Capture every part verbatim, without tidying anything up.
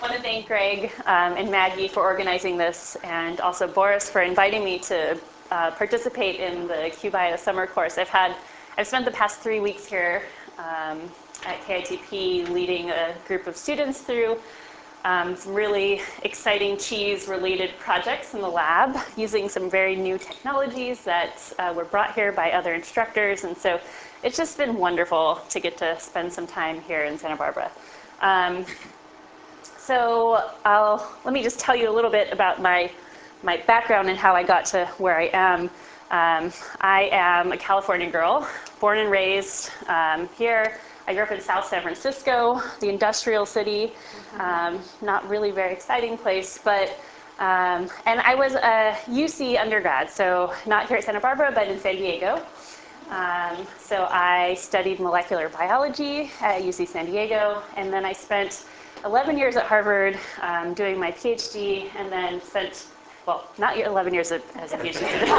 want to thank Greg um, and Maggie for organizing this, and also Boris for inviting me to uh, participate in the QBio summer course. I've had, I've spent the past three weeks here um, at K I T P leading a group of students through um, some really exciting cheese-related projects in the lab, using some very new technologies that uh, were brought here by other instructors, and so it's just been wonderful to get to spend some time here in Santa Barbara. Um, so I'll, let me just tell you a little bit about my, my background and how I got to where I am. Um, I am a California girl, born and raised um, here. I grew up in South San Francisco, the industrial city, um, not really very exciting place, but, um, and I was a U C undergrad, so not here at Santa Barbara, but in San Diego. Um, so I studied molecular biology at U C San Diego, and then I spent eleven years at Harvard um, doing my PhD, and then spent, well, not eleven years as a PhD student.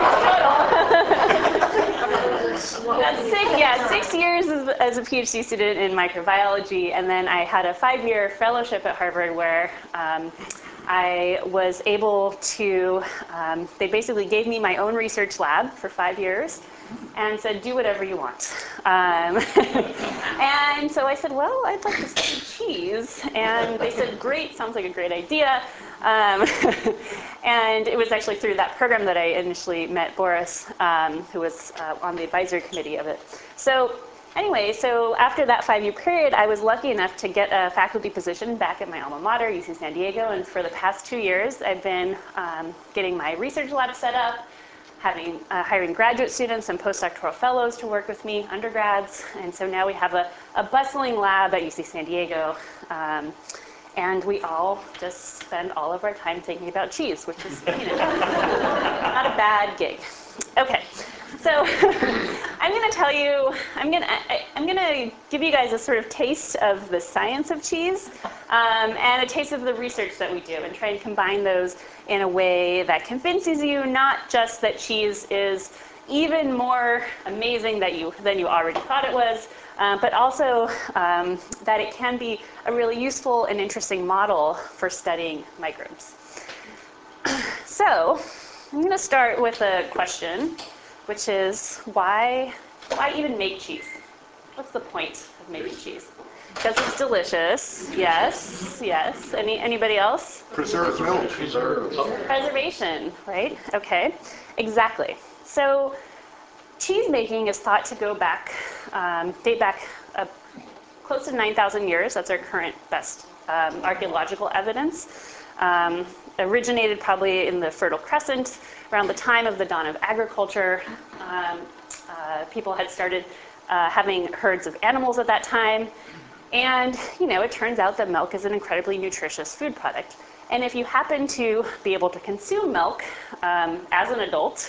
That's six, yeah, six years as, as a PhD student in microbiology, and then I had a five-year fellowship at Harvard where um, I was able to, um, they basically gave me my own research lab for five years and said, do whatever you want. Um, and so I said, well, I'd like to study cheese. And they said, great, sounds like a great idea. Um, and it was actually through that program that I initially met Boris, um, who was uh, on the advisory committee of it. So anyway, so after that five-year period, I was lucky enough to get a faculty position back at my alma mater, U C San Diego. And for the past two years, I've been um, getting my research lab set up, having, uh, hiring graduate students and postdoctoral fellows to work with me, undergrads. And so now we have a, a bustling lab at U C San Diego. Um, and we all just spend all of our time thinking about cheese, which is, you know, not a bad gig. Okay, so I'm going to tell you, I'm going to, I'm going to give you guys a sort of taste of the science of cheese um, and a taste of the research that we do, and try and combine those in a way that convinces you not just that cheese is even more amazing that you, than you already thought it was, uh, but also um, that it can be a really useful and interesting model for studying microbes. So I'm going to start with a question, which is why, why even make cheese? What's the point of making cheese? Because it's delicious. Yes, yes. Any, anybody else? Preserve milk. Preserve. Preservation, right? Okay, exactly. So cheese making is thought to go back, um, date back uh, close to nine thousand years. That's our current best um, archaeological evidence. Um, originated probably in the Fertile Crescent, around the time of the dawn of agriculture. Um, uh, people had started uh, having herds of animals at that time. And, you know, it turns out that milk is an incredibly nutritious food product. And if you happen to be able to consume milk um, as an adult,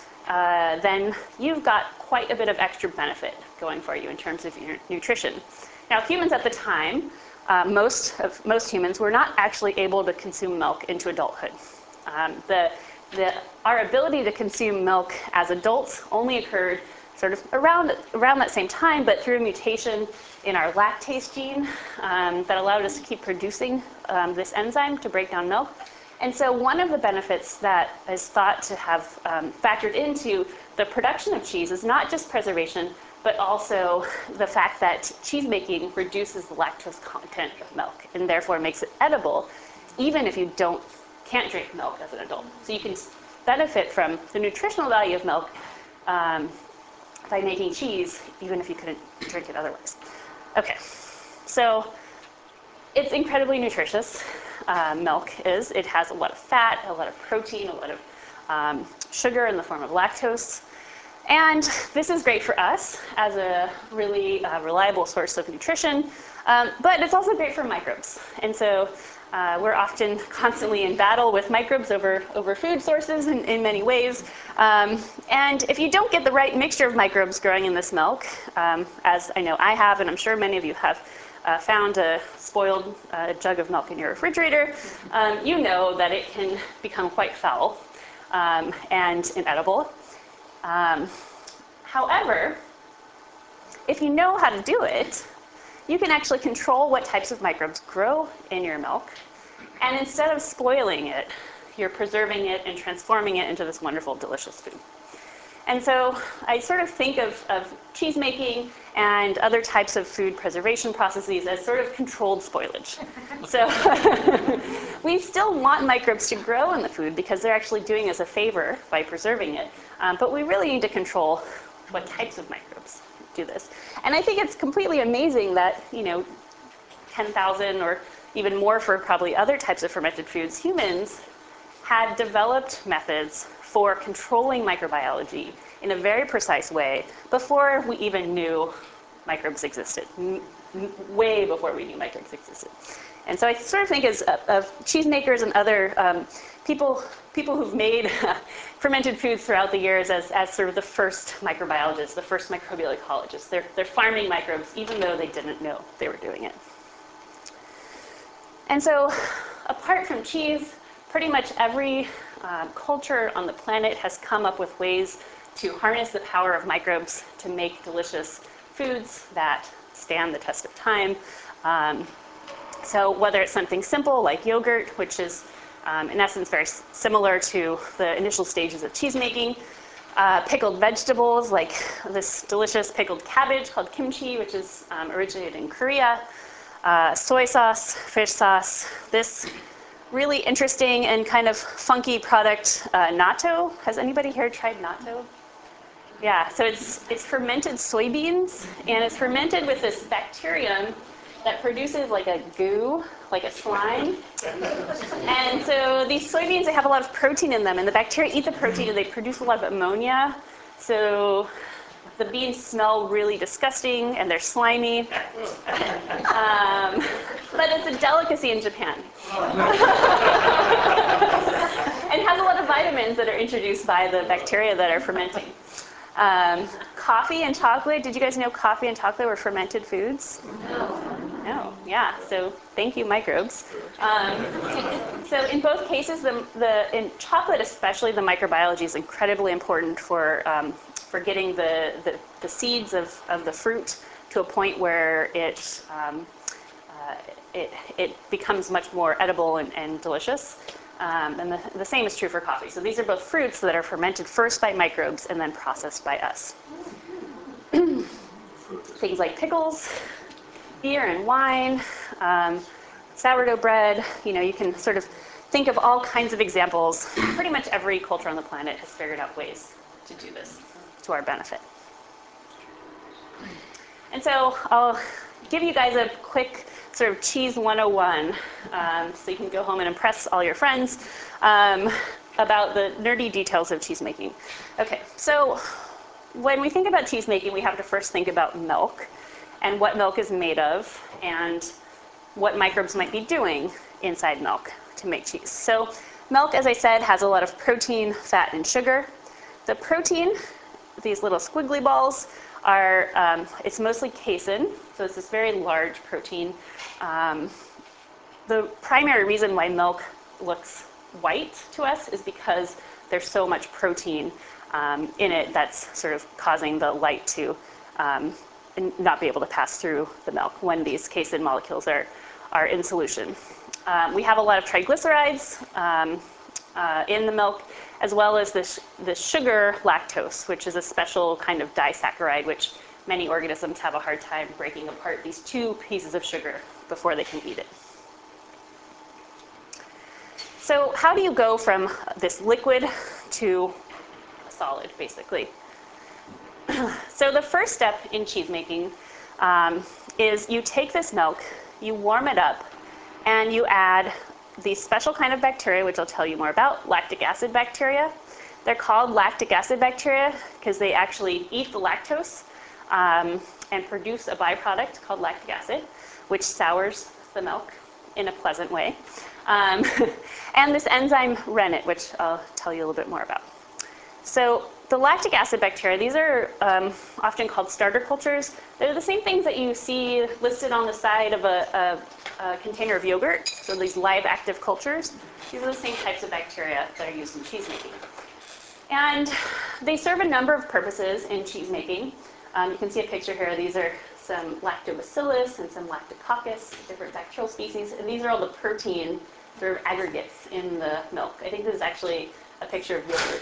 uh, then you've got quite a bit of extra benefit going for you in terms of your nutrition. Now, humans at the time, uh, most of most humans were not actually able to consume milk into adulthood. Um, the, the, our ability to consume milk as adults only occurred sort of around, around that same time, but through a mutation in our lactase gene um, that allowed us to keep producing um, this enzyme to break down milk. And so one of the benefits that is thought to have um, factored into the production of cheese is not just preservation, but also the fact that cheese making reduces the lactose content of milk and therefore makes it edible, even if you don't, can't drink milk as an adult. So you can benefit from the nutritional value of milk um, by making cheese, even if you couldn't drink it otherwise. Okay, so it's incredibly nutritious, uh, milk is. It has a lot of fat, a lot of protein, a lot of um, sugar in the form of lactose. And this is great for us as a really uh, reliable source of nutrition, um, but it's also great for microbes. And so uh, we're often constantly in battle with microbes over, over food sources in, in many ways. Um, and if you don't get the right mixture of microbes growing in this milk, um, as I know I have, and I'm sure many of you have uh, found a spoiled uh, jug of milk in your refrigerator, um, you know that it can become quite foul um, and inedible. Um, however, if you know how to do it, you can actually control what types of microbes grow in your milk. And instead of spoiling it, you're preserving it and transforming it into this wonderful, delicious food. And so I sort of think of, of cheese making and other types of food preservation processes as sort of controlled spoilage. So we still want microbes to grow in the food because they're actually doing us a favor by preserving it. Um, but we really need to control what types of microbes do this. And I think it's completely amazing that, you know, ten thousand or even more for probably other types of fermented foods, humans had developed methods for controlling microbiology in a very precise way before we even knew microbes existed, way before we knew microbes existed. And so I sort of think as, of cheesemakers and other um, people, people who've made fermented foods throughout the years as, as sort of the first microbiologists, the first microbial ecologists. They're, they're farming microbes even though they didn't know they were doing it. And so apart from cheese, pretty much every uh, culture on the planet has come up with ways to harness the power of microbes to make delicious foods that stand the test of time. Um, so whether it's something simple like yogurt, which is um, in essence very similar to the initial stages of cheese making, uh, pickled vegetables like this delicious pickled cabbage called kimchi, which is um, originated in Korea, uh, soy sauce, fish sauce, this really interesting and kind of funky product, uh, natto. Has anybody here tried natto? Yeah, so it's, it's fermented soybeans, and it's fermented with this bacterium that produces like a goo, like a slime. And so these soybeans, they have a lot of protein in them, and the bacteria eat the protein and they produce a lot of ammonia. So the beans smell really disgusting and they're slimy. Um, but it's a delicacy in Japan. And has a lot of vitamins that are introduced by the bacteria that are fermenting. Um, coffee and chocolate, did you guys know coffee and chocolate were fermented foods? No. No, yeah, so thank you, microbes. Um, so in both cases, the, the, in chocolate especially, the microbiology is incredibly important for, um, for getting the, the, the seeds of, of the fruit to a point where it, um, uh, it, it becomes much more edible and, and delicious. Um, and the, the same is true for coffee. So these are both fruits that are fermented first by microbes and then processed by us. Things like pickles, beer and wine, um, sourdough bread, you know, you can sort of think of all kinds of examples. Pretty much every culture on the planet has figured out ways to do this to our benefit. And so I'll give you guys a quick sort of cheese one oh one, um, so you can go home and impress all your friends um, about the nerdy details of cheese making. Okay, so when we think about cheese making, we have to first think about milk and what milk is made of and what microbes might be doing inside milk to make cheese. So milk, as I said, has a lot of protein, fat, and sugar. The protein, these little squiggly balls, are, um, it's mostly casein, so it's this very large protein. Um, the primary reason why milk looks white to us is because there's so much protein um, in it that's sort of causing the light to um, not be able to pass through the milk when these casein molecules are, are in solution. Um, we have a lot of triglycerides um, uh, in the milk, as well as this, this sugar lactose, which is a special kind of disaccharide, which many organisms have a hard time breaking apart these two pieces of sugar before they can eat it. So how do you go from this liquid to a solid, basically? So the first step in cheese making um, is you take this milk, you warm it up, and you add these special kind of bacteria, which I'll tell you more about, lactic acid bacteria. They're called lactic acid bacteria because they actually eat the lactose um, and produce a byproduct called lactic acid, which sours the milk in a pleasant way. Um, and this enzyme rennet, which I'll tell you a little bit more about. So the lactic acid bacteria, these are um, often called starter cultures. They're the same things that you see listed on the side of a, a, a container of yogurt. So these live active cultures, these are the same types of bacteria that are used in cheese making. And they serve a number of purposes in cheese making. Um, you can see a picture here. These are some lactobacillus and some lactococcus, different bacterial species, and these are all the protein sort of aggregates in the milk. I think this is actually a picture of yogurt.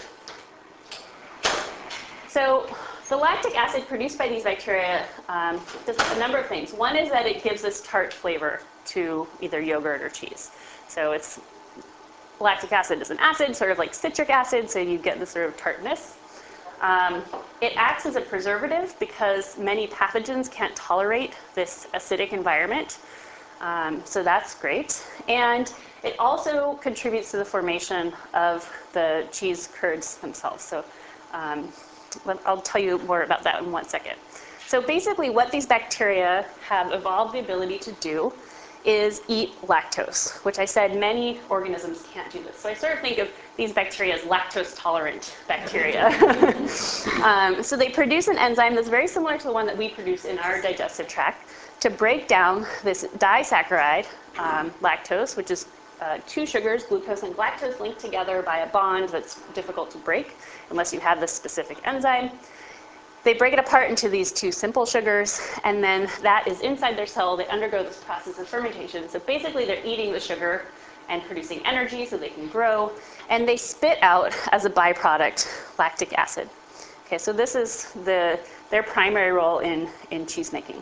So the lactic acid produced by these bacteria um, does a number of things. One is that it gives this tart flavor to either yogurt or cheese. So it's lactic acid is an acid, sort of like citric acid, so you get this sort of tartness. Um, it acts as a preservative because many pathogens can't tolerate this acidic environment. Um, so that's great. And it also contributes to the formation of the cheese curds themselves. So um, I'll tell you more about that in one second. So basically what these bacteria have evolved the ability to do is eat lactose, which I said many organisms can't do this. So I sort of think of these bacteria as lactose-tolerant bacteria. um, so they produce an enzyme that's very similar to the one that we produce in our digestive tract to break down this disaccharide, um, lactose, which is uh, two sugars, glucose and galactose, linked together by a bond that's difficult to break unless you have this specific enzyme. They break it apart into these two simple sugars, and then that is inside their cell. They undergo this process of fermentation. So basically, they're eating the sugar and producing energy so they can grow, and they spit out, as a byproduct, lactic acid. Okay, so this is the, their primary role in, in cheese making.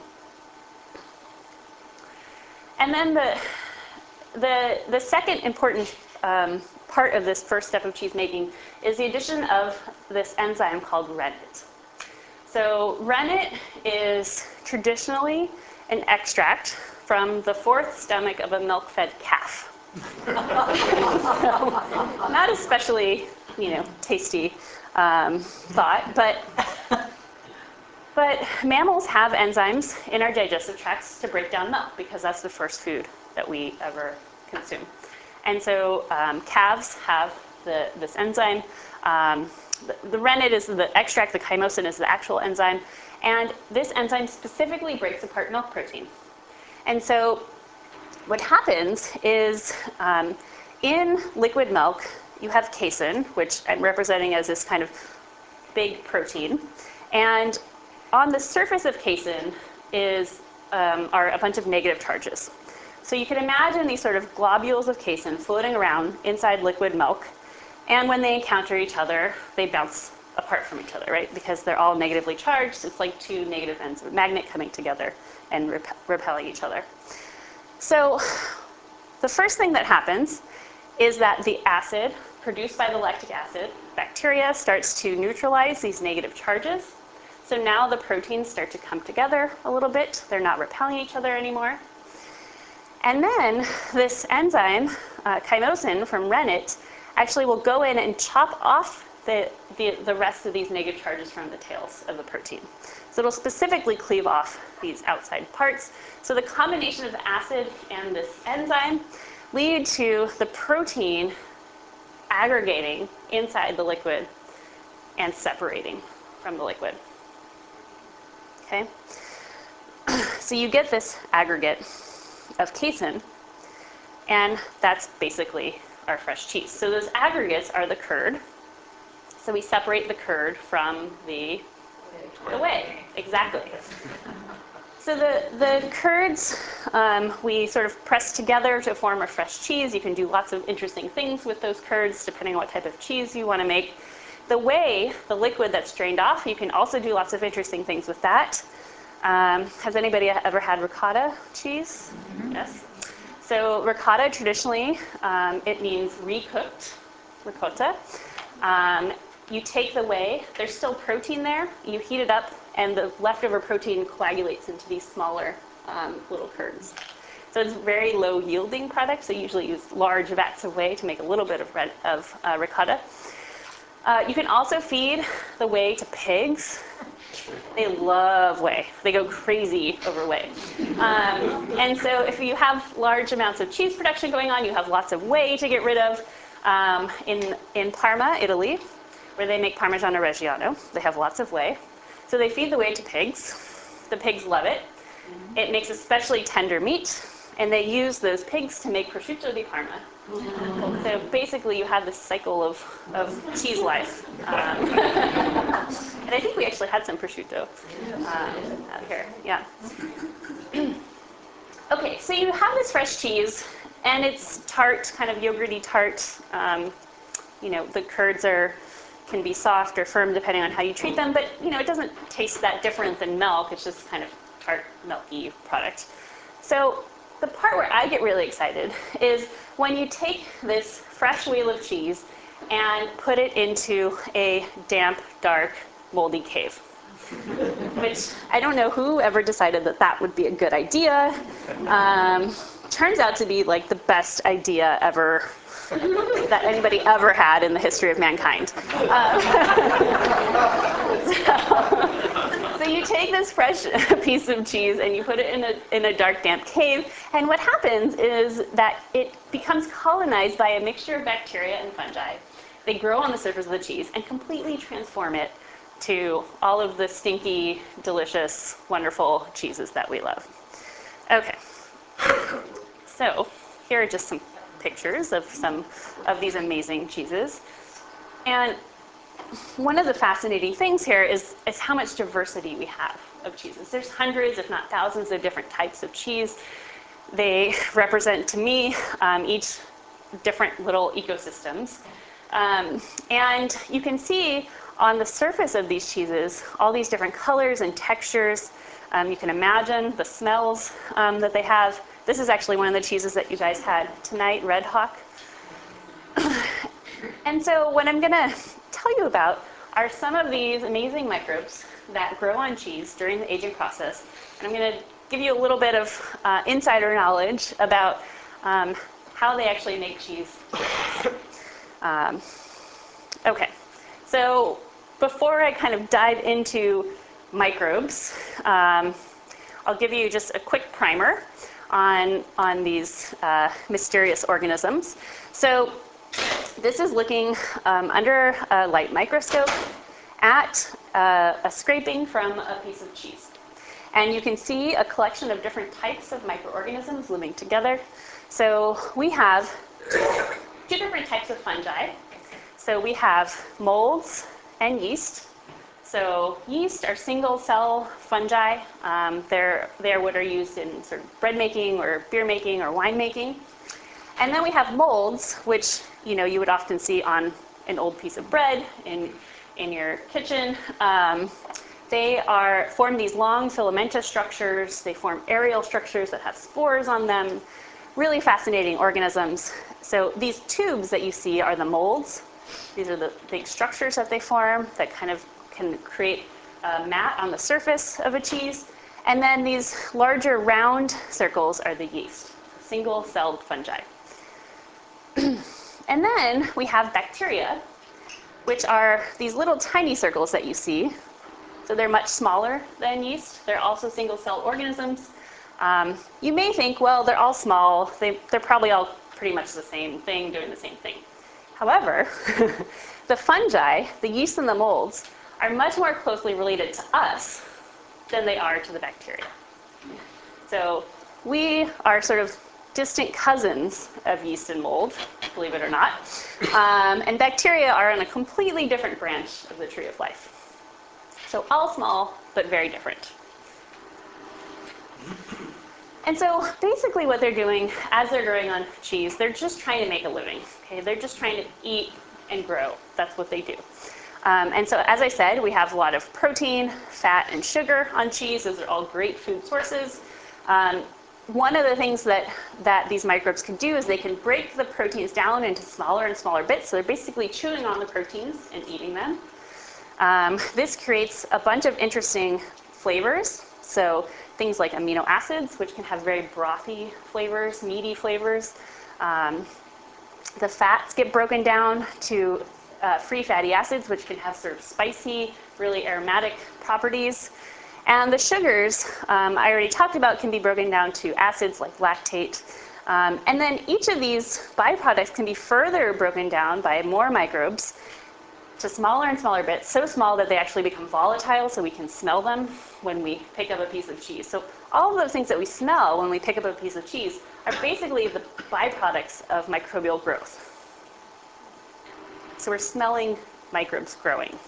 And then the, the, the second important um, part of this first step of cheese making is the addition of this enzyme called rennet. So rennet is traditionally an extract from the fourth stomach of a milk-fed calf. Not especially, you know, tasty um, thought, but but mammals have enzymes in our digestive tracts to break down milk because that's the first food that we ever consume. And so um, calves have the, this enzyme. Um, the, the rennet is the extract, the chymosin is the actual enzyme, and this enzyme specifically breaks apart milk protein. And so what happens is um, in liquid milk, you have casein, which I'm representing as this kind of big protein. And on the surface of casein is, um, are a bunch of negative charges. So you can imagine these sort of globules of casein floating around inside liquid milk. And when they encounter each other, they bounce apart from each other, right? Because they're all negatively charged. It's like two negative ends of a magnet coming together and rep- repelling each other. So the first thing that happens is that the acid produced by the lactic acid bacteria starts to neutralize these negative charges. So now the proteins start to come together a little bit. They're not repelling each other anymore. And then this enzyme, uh, chymosin from rennet, actually will go in and chop off the, the, the rest of these negative charges from the tails of the protein. So it'll specifically cleave off these outside parts. So the combination of the acid and this enzyme lead to the protein aggregating inside the liquid and separating from the liquid. Okay? So you get this aggregate of casein, and that's basically our fresh cheese. So those aggregates are the curd. So we separate the curd from the, the whey. Exactly. So the, the curds, um, we sort of press together to form a fresh cheese. You can do lots of interesting things with those curds, depending on what type of cheese you want to make. The whey, the liquid that's drained off, you can also do lots of interesting things with that. Um, has anybody ever had ricotta cheese? Mm-hmm. Yes. So ricotta, traditionally, um, it means recooked ricotta. Um, you take the whey, there's still protein there, you heat it up, and the leftover protein coagulates into these smaller um, little curds. So it's a very low yielding product, so you usually use large vats of whey to make a little bit of, red, of uh, ricotta. Uh, you can also feed the whey to pigs. They love whey. They go crazy over whey. Um, and so if you have large amounts of cheese production going on, you have lots of whey to get rid of. Um, in, in Parma, Italy, where they make Parmigiano Reggiano, they have lots of whey. So they feed the whey to pigs. The pigs love it. It makes especially tender meat. and they use those pigs to make prosciutto di Parma. So basically, you have this cycle of, of cheese life. Um, and I think we actually had some prosciutto um, out here. Yeah. Okay, so you have this fresh cheese, and it's tart, kind of yogurty tart. Um, you know, the curds are can be soft or firm depending on how you treat them, but you know, it doesn't taste that different than milk. It's just kind of tart, milky product. So the part where I get really excited is when you take this fresh wheel of cheese and put it into a damp, dark, moldy cave. Which I don't know who ever decided that that would be a good idea. Um, turns out to be like the best idea ever that anybody ever had in the history of mankind. Um, so, so you take this fresh piece of cheese and you put it in a, in a dark, damp cave, and what happens is that it becomes colonized by a mixture of bacteria and fungi. They grow on the surface of the cheese and completely transform it to all of the stinky, delicious, wonderful cheeses that we love. Okay, so here are just some pictures of some of these amazing cheeses. And one of the fascinating things here is, is how much diversity we have of cheeses. There's hundreds, if not thousands, of different types of cheese. They represent, to me, um, each different little ecosystems. Um, and you can see on the surface of these cheeses all these different colors and textures. Um, you can imagine the smells um, that they have. This is actually one of the cheeses that you guys had tonight, Red Hawk. And so what I'm going to tell you about are some of these amazing microbes that grow on cheese during the aging process. And I'm going to give you a little bit of uh, insider knowledge about um, how they actually make cheese. Um, okay, so before I kind of dive into microbes, um, I'll give you just a quick primer on, on these uh, mysterious organisms. So this is looking um, under a light microscope at uh, a scraping from a piece of cheese. And you can see a collection of different types of microorganisms living together. So we have two different types of fungi. So we have molds and yeast. So yeast are single-cell fungi. Um, they're, they're what are used in sort of bread making or beer making or wine making. And then we have molds, which you know you would often see on an old piece of bread in, in your kitchen. Um, they are form these long filamentous structures. They form aerial structures that have spores on them. Really fascinating organisms. So these tubes that you see are the molds. These are the big structures that they form that kind of can create a mat on the surface of a cheese. And then these larger round circles are the yeast, single-celled fungi. And then we have bacteria, which are these little tiny circles that you see. So they're much smaller than yeast. They're also single-celled organisms. Um, you may think, well, they're all small. They, they're probably all pretty much the same thing, doing the same thing. However, the fungi, the yeast and the molds, are much more closely related to us than they are to the bacteria. So we are sort of distant cousins of yeast and mold, believe it or not. Um, and bacteria are on a completely different branch of the tree of life. So all small, but very different. And so basically what they're doing as they're growing on cheese, they're just trying to make a living. Okay? They're just trying to eat and grow. That's what they do. Um, and so as I said, we have a lot of protein, fat, and sugar on cheese. Those are all great food sources. Um, one of the things that, that these microbes can do is they can break the proteins down into smaller and smaller bits. So they're basically chewing on the proteins and eating them. Um, this creates a bunch of interesting flavors. So things like amino acids, which can have very brothy flavors, meaty flavors. Um, the fats get broken down to uh, free fatty acids, which can have sort of spicy, really aromatic properties. And the sugars, um, I already talked about, can be broken down to acids like lactate. Um, and then each of these byproducts can be further broken down by more microbes to smaller and smaller bits, so small that they actually become volatile, so we can smell them when we pick up a piece of cheese. So all of those things that we smell when we pick up a piece of cheese are basically the byproducts of microbial growth. So we're smelling microbes growing.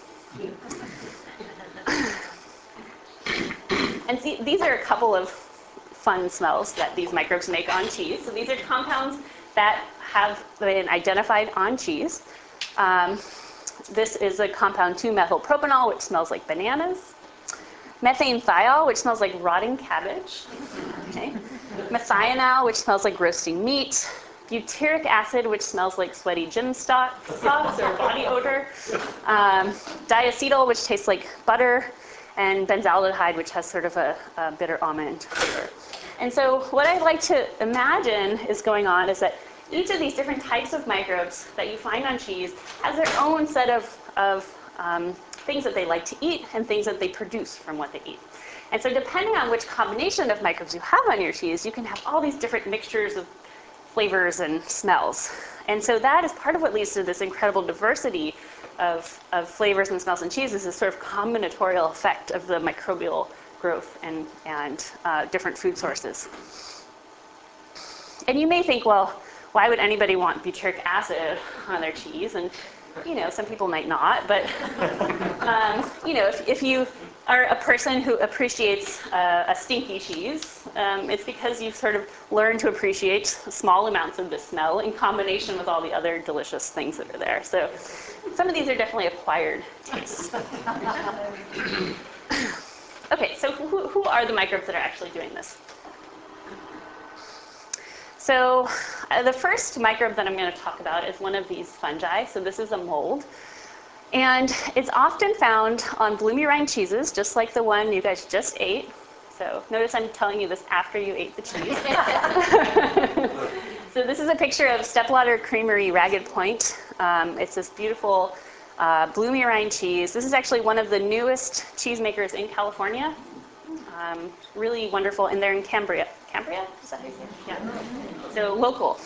And see, these are a couple of fun smells that these microbes make on cheese. So these are compounds that have been identified on cheese. Um, this is a compound two methyl propanol, which smells like bananas. Methane thiol, which smells like rotting cabbage. Okay. Methionine, which smells like roasting meat. Butyric acid, which smells like sweaty gym sauce or body odor. Um, diacetyl, which tastes like butter. And benzaldehyde, which has sort of a, a bitter almond flavor. And so what I'd like to imagine is going on is that each of these different types of microbes that you find on cheese has their own set of, of um, things that they like to eat and things that they produce from what they eat. And so depending on which combination of microbes you have on your cheese, you can have all these different mixtures of flavors and smells. And so that is part of what leads to this incredible diversity of, of flavors and smells in cheese, is this sort of combinatorial effect of the microbial growth and, and uh, different food sources. And you may think, well, why would anybody want butyric acid on their cheese? And you know, some people might not, but um, you know, if, if you are a person who appreciates uh, a stinky cheese, um, it's because you've sort of learned to appreciate small amounts of the smell in combination with all the other delicious things that are there. So some of these are definitely acquired tastes. Okay, so who, who are the microbes that are actually doing this? So uh, the first microbe that I'm going to talk about is one of these fungi. So this is a mold. And it's often found on bloomy rind cheeses, just like the one you guys just ate. So notice I'm telling you this after you ate the cheese. So this is a picture of Stepladder Creamery Ragged Point. Um, it's this beautiful uh, bloomy rind cheese. This is actually one of the newest cheesemakers in California. Um, really wonderful, and they're in Cambria. Cambria? Is that how you say it? Yeah. So local.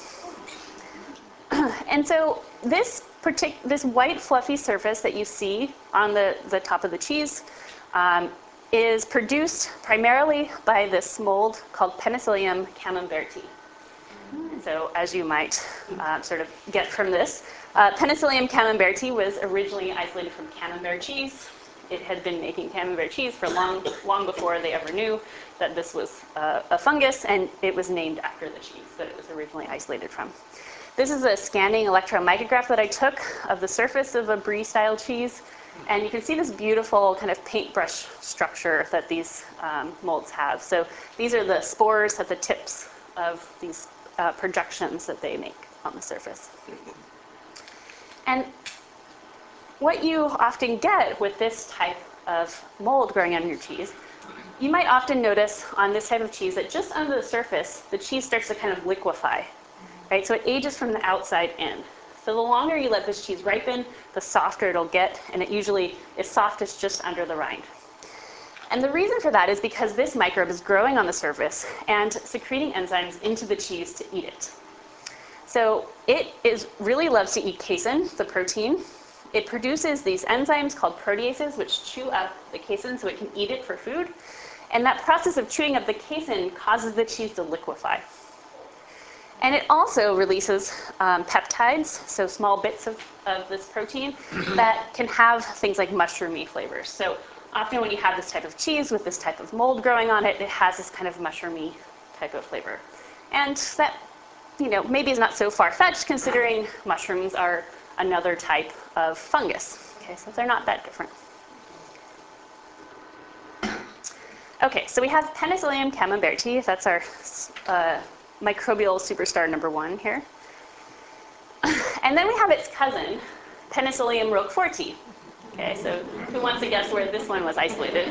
And so this partic- this white fluffy surface that you see on the, the top of the cheese um, is produced primarily by this mold called Penicillium camemberti. So as you might uh, sort of get from this, uh, Penicillium camemberti was originally isolated from camembert cheese. It had been making camembert cheese for long, long before they ever knew that this was uh, a fungus, and it was named after the cheese that it was originally isolated from. This is a scanning electron micrograph that I took of the surface of a brie-style cheese, and you can see this beautiful kind of paintbrush structure that these um, molds have. So these are the spores at the tips of these uh, projections that they make on the surface. And what you often get with this type of mold growing on your cheese, you might often notice on this type of cheese that just under the surface, the cheese starts to kind of liquefy, right? So it ages from the outside in. So the longer you let this cheese ripen, the softer it'll get, and it usually is softest just under the rind. And the reason for that is because this microbe is growing on the surface and secreting enzymes into the cheese to eat it. So it is really loves to eat casein, the protein. It produces these enzymes called proteases, which chew up the casein so it can eat it for food. And that process of chewing up the casein causes the cheese to liquefy. And it also releases um, peptides, so small bits of, of this protein, that can have things like mushroomy flavors. So often when you have this type of cheese with this type of mold growing on it, it has this kind of mushroomy type of flavor. And that, you know, maybe is not so far-fetched considering mushrooms are another type of fungus. Okay, so they're not that different. Okay, so we have Penicillium camemberti. That's our uh, microbial superstar number one here. And then we have its cousin, Penicillium roqueforti. Okay, so who wants to guess where this one was isolated?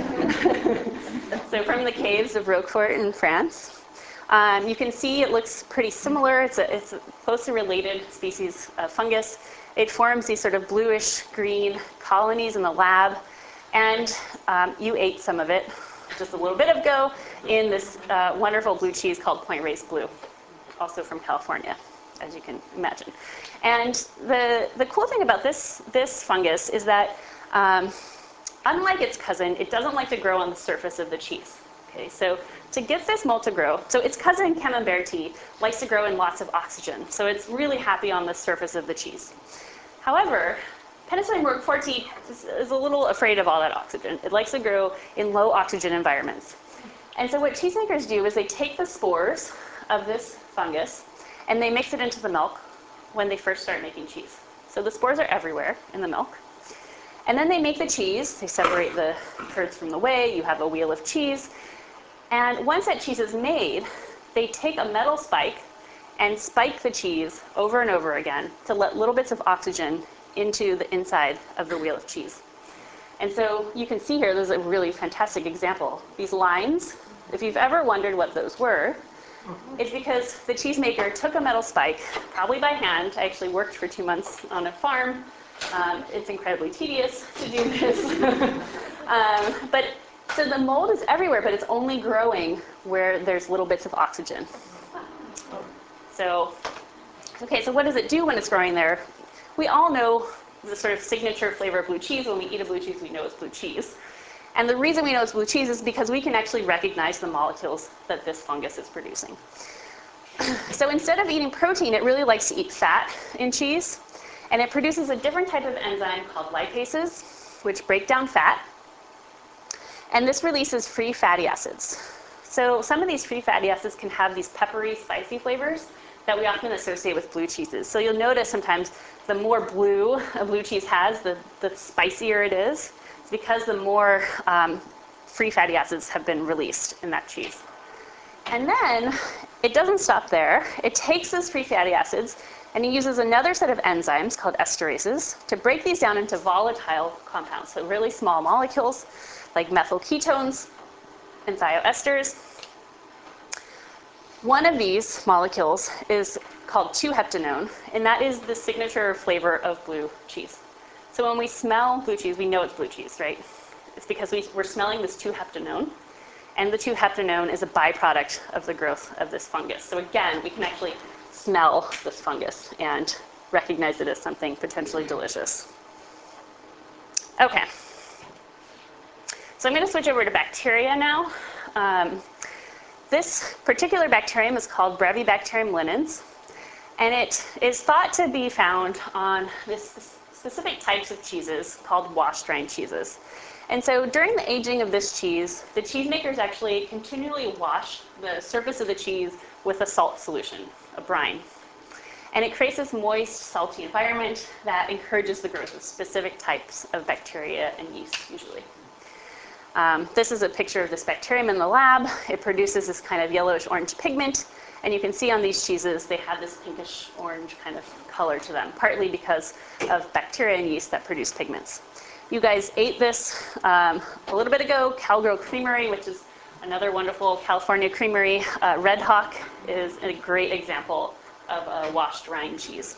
So from the caves of Roquefort in France. Um, you can see it looks pretty similar. It's a, it's a closely related species of fungus. It forms these sort of bluish green colonies in the lab. And um, you ate some of it just a little bit ago in this uh, wonderful blue cheese called Point Reyes Blue, also from California, as you can imagine. And the, the cool thing about this, this fungus is that um, unlike its cousin, it doesn't like to grow on the surface of the cheese. Okay, so to get this mold to grow, so its cousin Camembert tea likes to grow in lots of oxygen, so it's really happy on the surface of the cheese. However, Penicillium roquefort tea is, is a little afraid of all that oxygen. It likes to grow in low oxygen environments. And so what cheesemakers do is they take the spores of this fungus and they mix it into the milk when they first start making cheese. So the spores are everywhere in the milk. And then they make the cheese. They separate the curds from the whey. You have a wheel of cheese. And once that cheese is made, they take a metal spike and spike the cheese over and over again to let little bits of oxygen into the inside of the wheel of cheese. And so you can see here, there's a really fantastic example. These lines, if you've ever wondered what those were, it's because the cheesemaker took a metal spike, probably by hand. I actually worked for two months on a farm. Um, it's incredibly tedious to do this. um, but so the mold is everywhere, but it's only growing where there's little bits of oxygen. So, okay, so what does it do when it's growing there? We all know the sort of signature flavor of blue cheese. When we eat a blue cheese, we know it's blue cheese. And the reason we know it's blue cheese is because we can actually recognize the molecules that this fungus is producing. So instead of eating protein, it really likes to eat fat in cheese. And it produces a different type of enzyme called lipases, which break down fat. And this releases free fatty acids. So some of these free fatty acids can have these peppery, spicy flavors that we often associate with blue cheeses. So you'll notice sometimes the more blue a blue cheese has, the, the spicier it is. It's because the more um, free fatty acids have been released in that cheese. And then it doesn't stop there. It takes those free fatty acids and it uses another set of enzymes called esterases to break these down into volatile compounds, so really small molecules like methyl ketones and thioesters. One of these molecules is called two heptanone, and that is the signature flavor of blue cheese. So when we smell blue cheese, we know it's blue cheese, right? It's because we, we're smelling this two heptanone, and the two heptanone is a byproduct of the growth of this fungus. So again, we can actually smell this fungus and recognize it as something potentially delicious. Okay. So I'm going to switch over to bacteria now. Um, this particular bacterium is called Brevibacterium linens, and it is thought to be found on this specific types of cheeses called washed rind cheeses. And so during the aging of this cheese, the cheesemakers actually continually wash the surface of the cheese with a salt solution, a brine. And it creates this moist, salty environment that encourages the growth of specific types of bacteria and yeast, usually. Um, this is a picture of this bacterium in the lab. It produces this kind of yellowish-orange pigment. And you can see on these cheeses, they have this pinkish-orange kind of color to them, partly because of bacteria and yeast that produce pigments. You guys ate this um, a little bit ago. Cowgirl Creamery, which is another wonderful California creamery. Uh, Red Hawk is a great example of a washed rind cheese.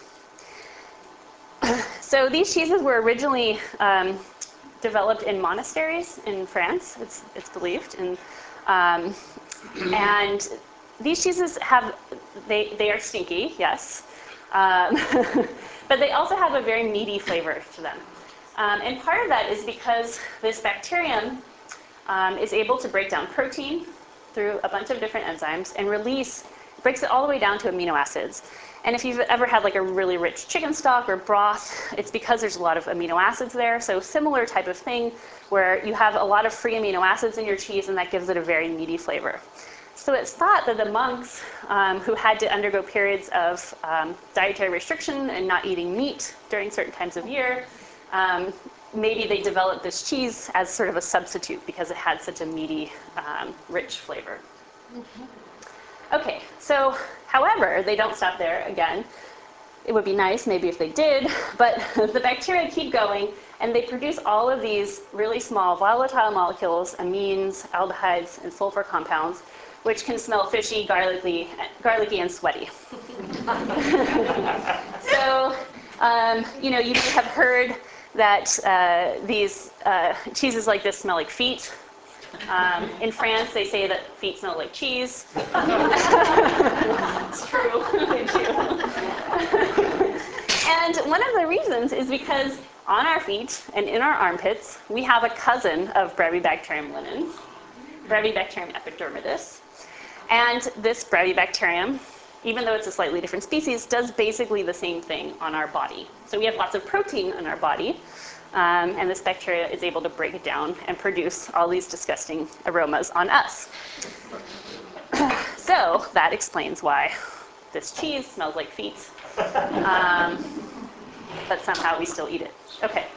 So these cheeses were originally um, developed in monasteries in France, it's, it's believed. And, um, and these cheeses have, they, they are stinky, yes. Um, but they also have a very meaty flavor to them. Um, and part of that is because this bacterium um, is able to break down protein through a bunch of different enzymes and release, breaks it all the way down to amino acids. And if you've ever had like a really rich chicken stock or broth, it's because there's a lot of amino acids there. So similar type of thing where you have a lot of free amino acids in your cheese and that gives it a very meaty flavor. So it's thought that the monks um, who had to undergo periods of um, dietary restriction and not eating meat during certain times of year, um, maybe they developed this cheese as sort of a substitute because it had such a meaty, um, rich flavor. Okay, so however, they don't stop there again. It would be nice maybe if they did, but the bacteria keep going and they produce all of these really small volatile molecules, amines, aldehydes, and sulfur compounds, which can smell fishy, garlicky, garlicky and sweaty. So, um, you know, you may have heard that uh, these uh, cheeses like this smell like feet. Um, in France, they say that feet smell like cheese. It's true, they do. And one of the reasons is because on our feet and in our armpits, we have a cousin of Brevibacterium linens, Brevibacterium epidermidis. And this Brevibacterium, even though it's a slightly different species, does basically the same thing on our body. So we have lots of protein in our body, um, and this bacteria is able to break it down and produce all these disgusting aromas on us. So that explains why this cheese smells like feet, um, but somehow we still eat it. Okay.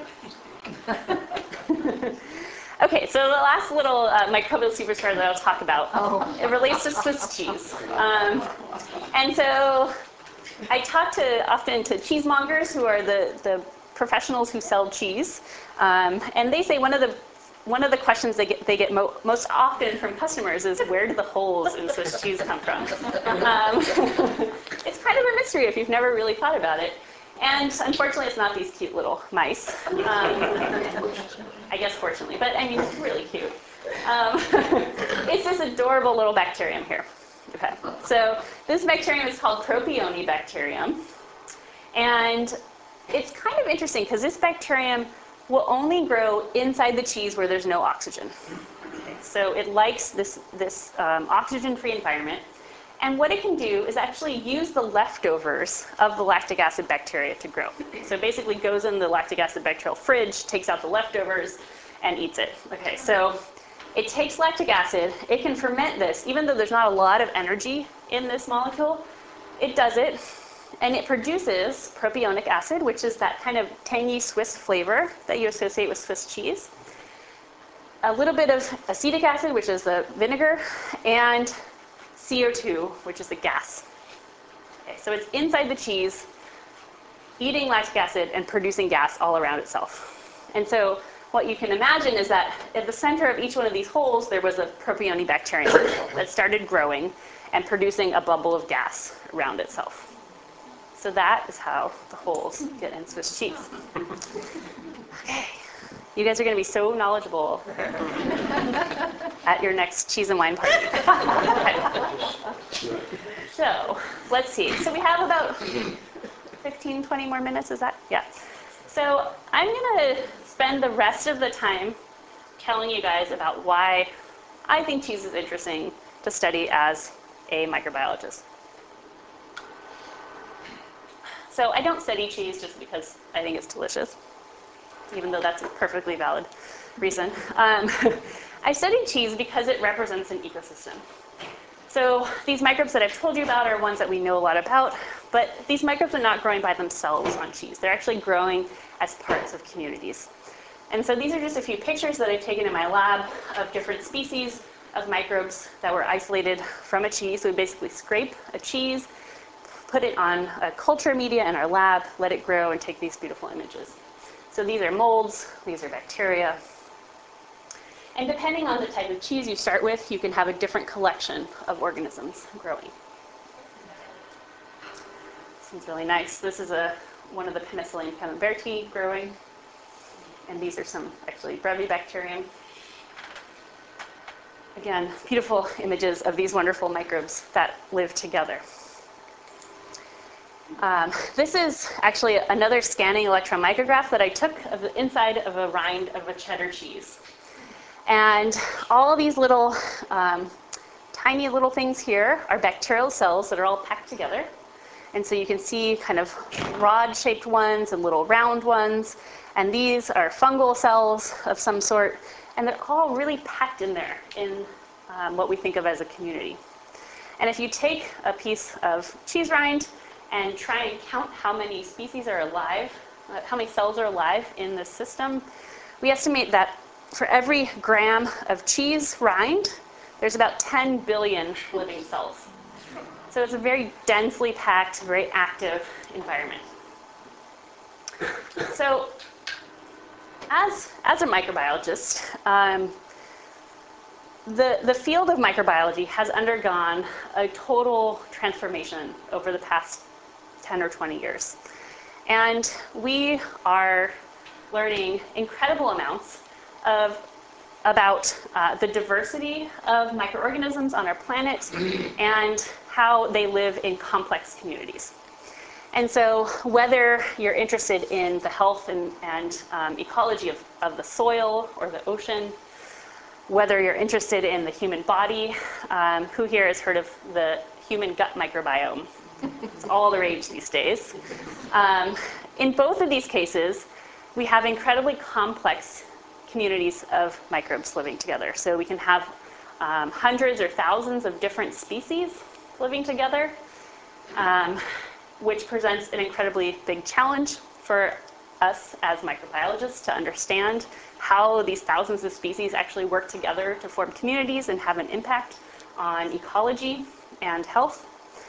Okay, so the last little uh, microbial superstar that I'll talk about, oh. It relates to Swiss cheese. Um, and so I talk to often to cheesemongers who are the, the professionals who sell cheese, um, and they say one of the one of the questions they get, they get mo most often from customers is, where do the holes in Swiss cheese come from? Um, it's kind of a mystery if you've never really thought about it. And unfortunately, it's not these cute little mice. Um, I guess fortunately, but I mean, it's really cute. Um, it's this adorable little bacterium here. Okay, so this bacterium is called Propionibacterium. And it's kind of interesting because this bacterium will only grow inside the cheese where there's no oxygen. Okay, so it likes this, this um, oxygen-free environment. And what it can do is actually use the leftovers of the lactic acid bacteria to grow. So basically goes in the lactic acid bacterial fridge, takes out the leftovers, and eats it. Okay, so it takes lactic acid, it can ferment this, even though there's not a lot of energy in this molecule, it does it, and it produces propionic acid, which is that kind of tangy Swiss flavor that you associate with Swiss cheese. A little bit of acetic acid, which is the vinegar, and C O two, which is the gas. Okay, so it's inside the cheese, eating lactic acid and producing gas all around itself. And so what you can imagine is that at the center of each one of these holes, there was a Propionibacterium that started growing and producing a bubble of gas around itself. So that is how the holes get in Swiss cheese. Okay. You guys are going to be so knowledgeable at your next cheese and wine party. Okay. So let's see. So we have about fifteen, twenty more minutes, is that? Yeah. So I'm going to spend the rest of the time telling you guys about why I think cheese is interesting to study as a microbiologist. So I don't study cheese just because I think it's delicious, even though that's a perfectly valid reason. Um, I study cheese because it represents an ecosystem. So these microbes that I've told you about are ones that we know a lot about, but these microbes are not growing by themselves on cheese. They're actually growing as parts of communities. And so these are just a few pictures that I've taken in my lab of different species of microbes that were isolated from a cheese. So we basically scrape a cheese, put it on a culture media in our lab, let it grow, and take these beautiful images. So these are molds, these are bacteria. And depending on the type of cheese you start with, you can have a different collection of organisms growing. This one's really nice. This is a, one of the Penicillium camemberti growing. And these are some, actually, Brevibacterium. Again, beautiful images of these wonderful microbes that live together. Um, this is actually another scanning electron micrograph that I took of the inside of a rind of a cheddar cheese. And all these little, um, tiny little things here are bacterial cells that are all packed together. And so you can see kind of rod-shaped ones and little round ones. And these are fungal cells of some sort. And they're all really packed in there in um, what we think of as a community. And if you take a piece of cheese rind and try and count how many species are alive, uh, how many cells are alive in this system, we estimate that for every gram of cheese rind, there's about ten billion living cells. So it's a very densely packed, very active environment. So as, as a microbiologist, um, the, the field of microbiology has undergone a total transformation over the past ten or twenty years. And we are learning incredible amounts of, about uh, the diversity of microorganisms on our planet and how they live in complex communities. And so whether you're interested in the health and, and um, ecology of, of the soil or the ocean, whether you're interested in the human body, um, who here has heard of the human gut microbiome? It's all the rage these days. Um, in both of these cases, we have incredibly complex communities of microbes living together. So we can have um, hundreds or thousands of different species living together, um, which presents an incredibly big challenge for us as microbiologists to understand how these thousands of species actually work together to form communities and have an impact on ecology and health.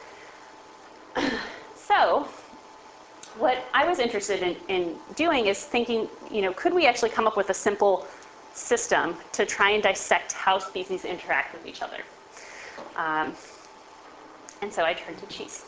So what I was interested in, in doing is thinking, you know, could we actually come up with a simple system to try and dissect how species interact with each other? Um, and so I turned to cheese.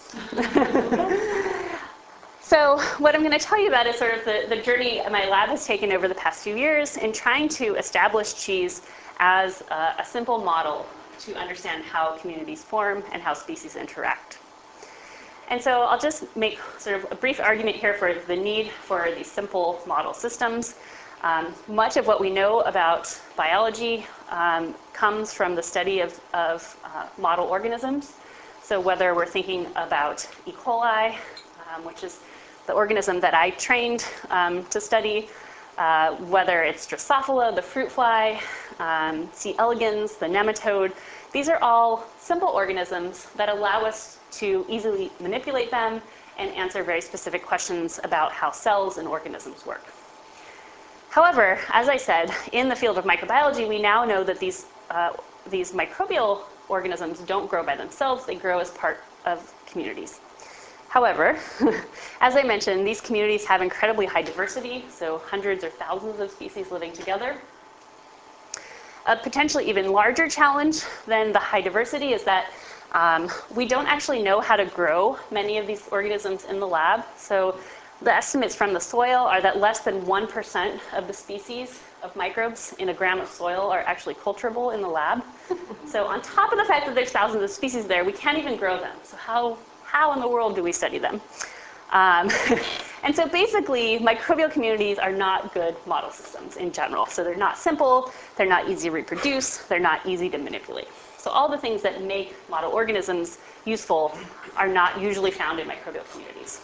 So what I'm going to tell you about is sort of the, the journey my lab has taken over the past few years in trying to establish cheese as a, a simple model to understand how communities form and how species interact. And so I'll just make sort of a brief argument here for the need for these simple model systems. Um, much of what we know about biology um, comes from the study of, of uh, model organisms. So whether we're thinking about E. coli, um, which is the organism that I trained um, to study, uh, whether it's Drosophila, the fruit fly, um, C. elegans, the nematode, these are all simple organisms that allow us to easily manipulate them and answer very specific questions about how cells and organisms work. However, as I said, in the field of microbiology, we now know that these, uh, these microbial organisms don't grow by themselves, they grow as part of communities. However, as I mentioned, these communities have incredibly high diversity, so hundreds or thousands of species living together. A potentially even larger challenge than the high diversity is that um, we don't actually know how to grow many of these organisms in the lab. So the estimates from the soil are that less than one percent of the species of microbes in a gram of soil are actually culturable in the lab. So on top of the fact that there's thousands of species there, we can't even grow them. So how, how in the world do we study them? Um, and so basically, microbial communities are not good model systems in general. So they're not simple, they're not easy to reproduce, they're not easy to manipulate. So all the things that make model organisms useful are not usually found in microbial communities.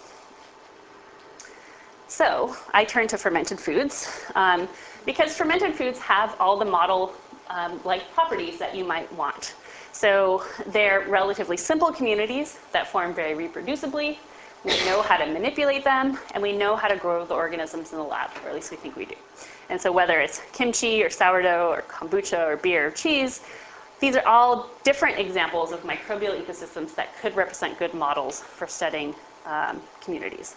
So I turned to fermented foods, um, because fermented foods have all the model-like um, properties that you might want. So they're relatively simple communities that form very reproducibly. We know how to manipulate them, and we know how to grow the organisms in the lab, or at least we think we do. And so whether it's kimchi or sourdough or kombucha or beer or cheese, these are all different examples of microbial ecosystems that could represent good models for studying um, communities.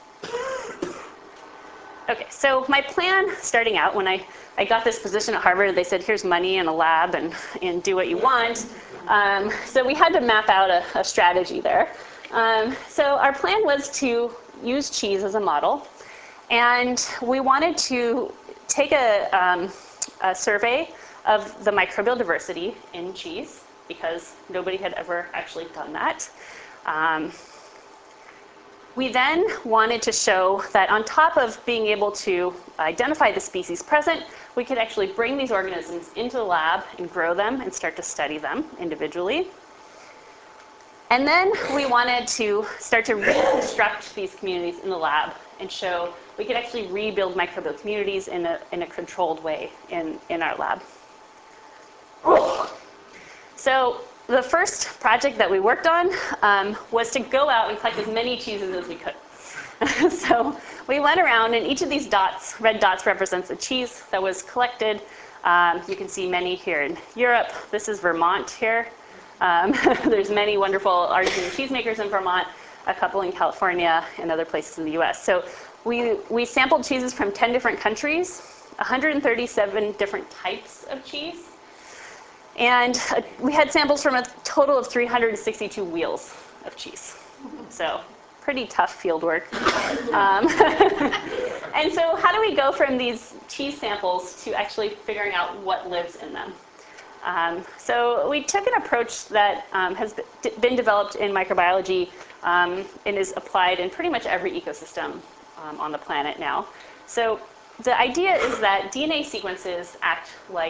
Okay, so my plan starting out, when I, I got this position at Harvard, they said, here's money and a lab and, and do what you want. Um, so we had to map out a, a strategy there. Um, so our plan was to use cheese as a model. And we wanted to take a, um, a survey of the microbial diversity in cheese, because nobody had ever actually done that. Um, We then wanted to show that on top of being able to identify the species present, we could actually bring these organisms into the lab and grow them and start to study them individually. And then we wanted to start to reconstruct these communities in the lab and show we could actually rebuild microbial communities in a, in a controlled way in, in our lab. So the first project that we worked on um, was to go out and collect as many cheeses as we could. So we went around, and each of these dots, red dots, represents a cheese that was collected. Um, you can see many here in Europe. This is Vermont here. Um, there's many wonderful artisan cheesemakers in Vermont, a couple in California, and other places in the U S. So we, we sampled cheeses from ten different countries, one hundred thirty-seven different types of cheese. And uh, we had samples from a total of three hundred sixty-two wheels of cheese. So pretty tough field work. Um, and so how do we go from these cheese samples to actually figuring out what lives in them? Um, so we took an approach that um, has been developed in microbiology um, and is applied in pretty much every ecosystem um, on the planet now. So the idea is that D N A sequences act like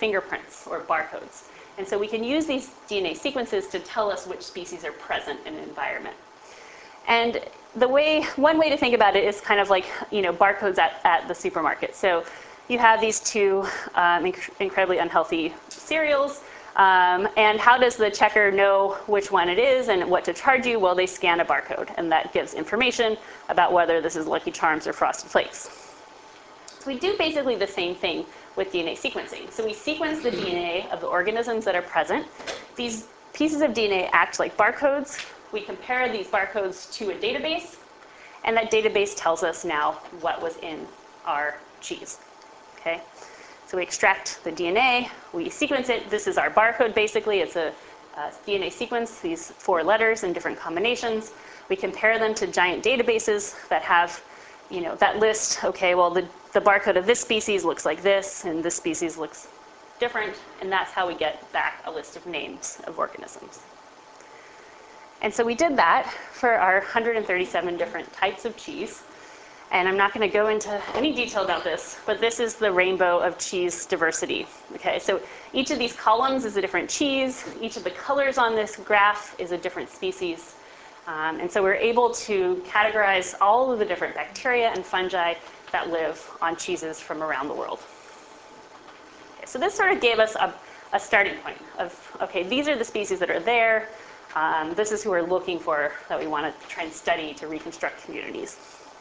fingerprints or barcodes. And so we can use these D N A sequences to tell us which species are present in an environment. And the way, one way to think about it is kind of like, you know, barcodes at, at the supermarket. So you have these two um, inc incredibly unhealthy cereals. Um, and how does the checker know which one it is and what to charge you? Well, they scan a barcode, and that gives information about whether this is Lucky Charms or Frosted Flakes. So we do basically the same thing with D N A sequencing. So we sequence the D N A of the organisms that are present. These pieces of D N A act like barcodes. We compare these barcodes to a database, and that database tells us now what was in our cheese. Okay? So we extract the D N A, we sequence it. This is our barcode, basically. It's a, a D N A sequence, these four letters in different combinations. We compare them to giant databases that have, you know, that list, okay, well, the, the barcode of this species looks like this, and this species looks different, and that's how we get back a list of names of organisms. And so we did that for our one hundred thirty-seven different types of cheese. And I'm not going to go into any detail about this, but this is the rainbow of cheese diversity. Okay, so each of these columns is a different cheese. Each of the colors on this graph is a different species. Um, and so we're able to categorize all of the different bacteria and fungi that live on cheeses from around the world. Okay, so this sort of gave us a, a starting point of, okay, these are the species that are there. Um, this is who we're looking for that we want to try and study to reconstruct communities.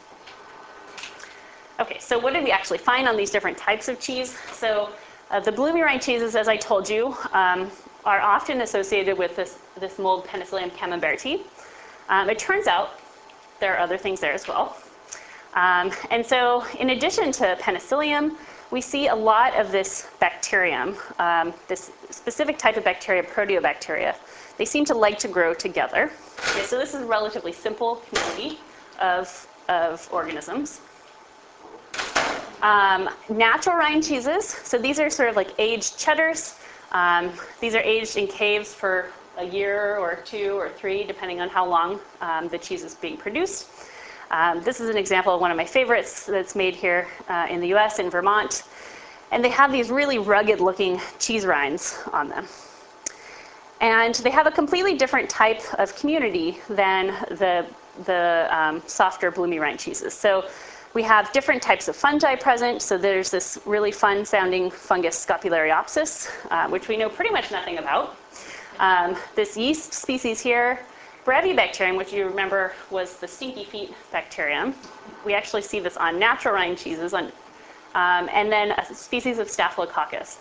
Okay, so what did we actually find on these different types of cheese? So uh, the bloomy rind cheeses, as I told you, um, are often associated with this, this mold Penicillium camemberti. Um, it turns out there are other things there as well. Um, and so in addition to penicillium, we see a lot of this bacterium, um, this specific type of bacteria, proteobacteria. They seem to like to grow together. Okay, so this is a relatively simple community of, of organisms. Um, natural rind cheeses, so these are sort of like aged cheddars. Um, these are aged in caves for a year or two or three, depending on how long um, the cheese is being produced. Um, this is an example of one of my favorites that's made here uh, in the U S, in Vermont. And they have these really rugged looking cheese rinds on them. And they have a completely different type of community than the, the um, softer bloomy rind cheeses. So we have different types of fungi present. So there's this really fun sounding fungus Scopulariopsis, uh, which we know pretty much nothing about. Um, this yeast species here, Brevibacterium, which you remember was the stinky feet bacterium. We actually see this on natural rind cheeses, on, um, and then a species of Staphylococcus.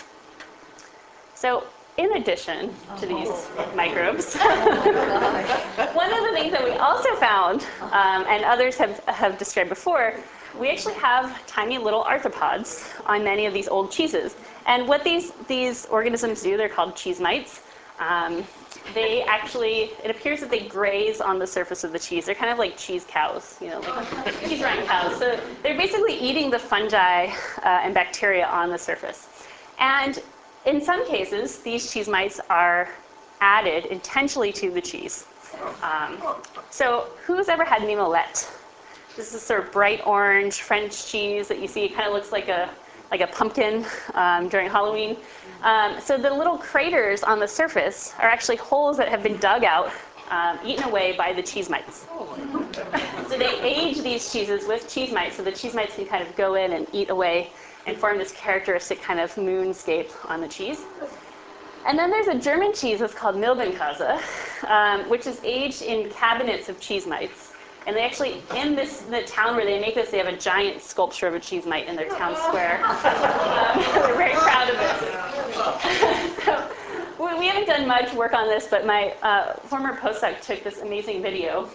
So in addition to these microbes, one of the things that we also found, um, and others have, have described before, we actually have tiny little arthropods on many of these old cheeses. And what these, these organisms do, they're called cheese mites. Um, they actually, it appears that they graze on the surface of the cheese. They're kind of like cheese cows, you know, like cheese rind cows. So they're basically eating the fungi uh, and bacteria on the surface. And in some cases, these cheese mites are added intentionally to the cheese. Um, so who's ever had mimolette? This is sort of bright orange French cheese that you see. It kind of looks like a, like a pumpkin um, during Halloween. Um, so the little craters on the surface are actually holes that have been dug out, um, eaten away by the cheese mites. So they age these cheeses with cheese mites, so the cheese mites can kind of go in and eat away and form this characteristic kind of moonscape on the cheese. And then there's a German cheese that's called Milbenkäse, um, which is aged in cabinets of cheese mites. And they actually, in this the town where they make this, they have a giant sculpture of a cheese mite in their town square. Um, they're very proud of this. So, we haven't done much work on this, but my uh, former postdoc took this amazing video.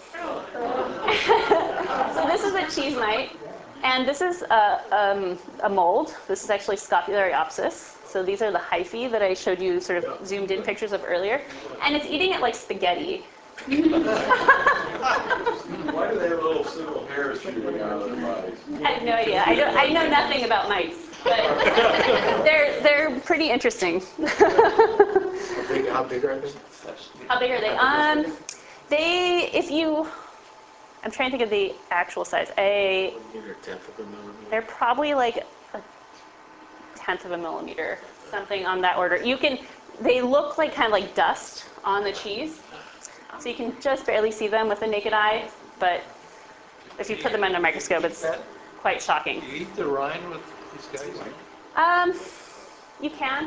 So this is a cheese mite, and this is a, um, a mold. This is actually Scopulariopsis. So these are the hyphae that I showed you sort of zoomed in pictures of earlier. And it's eating it like spaghetti. Why do they have little single hairs shooting out of their bodies? I have no idea. I, don't, I know nothing about mites, but they're, they're pretty interesting. How big, how big are they? How big are they? Um, they, if you, I'm trying to think of the actual size. A, One meter, tenth of a millimeter. they're probably like a tenth of a millimeter. something on that order. You can, they look like kind of like dust on the cheese, so you can just barely see them with the naked eye, but if you put them under a microscope, it's quite shocking. Do you eat the rind with these guys? Um, you can.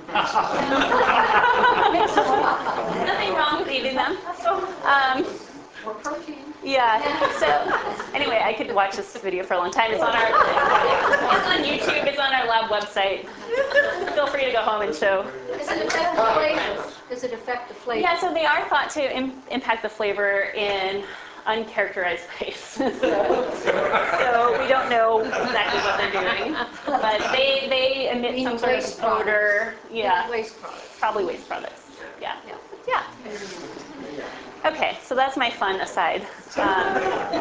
Nothing wrong with eating them. Um, More protein. yeah. So anyway, I could watch this video for a long time. It's on our, it's on YouTube. It's on our lab website. Feel free to go home and show. Does it affect the flavor? Does it affect the flavor? Yeah. So they are thought to Im- impact the flavor in uncharacterized ways. so, so we don't know exactly what they're doing, but they they emit Meaning some sort waste of odor. products. Yeah. Meaning waste products. Probably waste products. Yeah. Yeah. Yeah. Okay, so that's my fun aside. Um,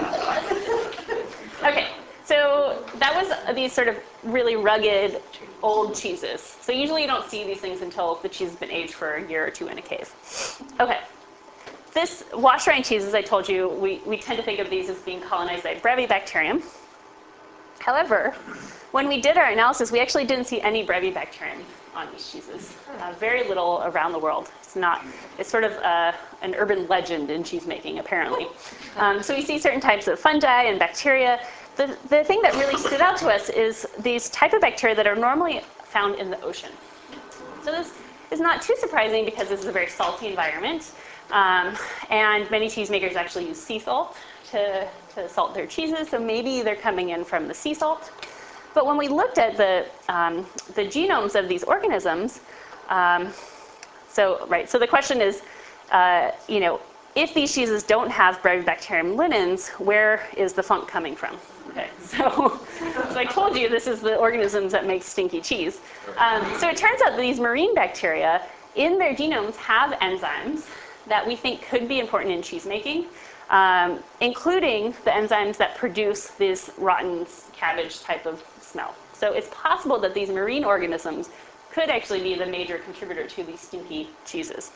okay, so that was these sort of really rugged old cheeses. So usually you don't see these things until the cheese has been aged for a year or two in a cave. Okay, this wash rind cheese, as I told you, we, we tend to think of these as being colonized by Brevibacterium. However, when we did our analysis, we actually didn't see any Brevibacterium on these cheeses. Uh, very little around the world. It's not, it's sort of uh, an urban legend in cheese making, apparently. Um, so we see certain types of fungi and bacteria. The, the thing that really stood out to us is these type of bacteria that are normally found in the ocean. So this is not too surprising because this is a very salty environment. Um, and many cheesemakers actually use sea salt to, to salt their cheeses, so maybe they're coming in from the sea salt. But when we looked at the, um, the genomes of these organisms, um, so, right, so the question is, uh, you know, if these cheeses don't have Brevibacterium linens, where is the funk coming from? Okay, so, so I told you this is the organisms that make stinky cheese. Um, so it turns out that these marine bacteria in their genomes have enzymes that we think could be important in cheese making, um, including the enzymes that produce this rotten cabbage type of smell. So it's possible that these marine organisms could actually be the major contributor to these stinky cheeses.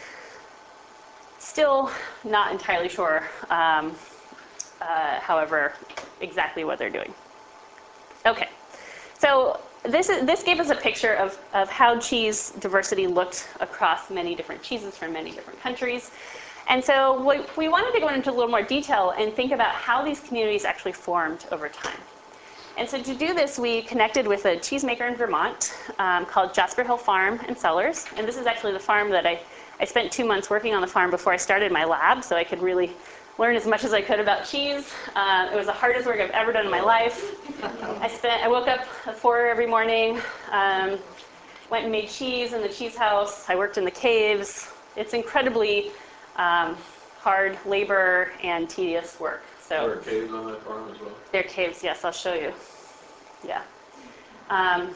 Still not entirely sure, um, uh, however, exactly what they're doing. Okay, so this, is, this gave us a picture of, of how cheese diversity looked across many different cheeses from many different countries. And so we, we wanted to go into a little more detail and think about how these communities actually formed over time. And so to do this, we connected with a cheesemaker in Vermont um, called Jasper Hill Farm and Cellars. And this is actually the farm that I, I spent two months working on the farm before I started my lab, so I could really learn as much as I could about cheese. Uh, it was the hardest work I've ever done in my life. I spent, I woke up at four every morning, um, went and made cheese in the cheese house. I worked in the caves. It's incredibly um, hard labor and tedious work. So There are caves on that farm as well? they're caves, yes, I'll show you. Yeah. Um,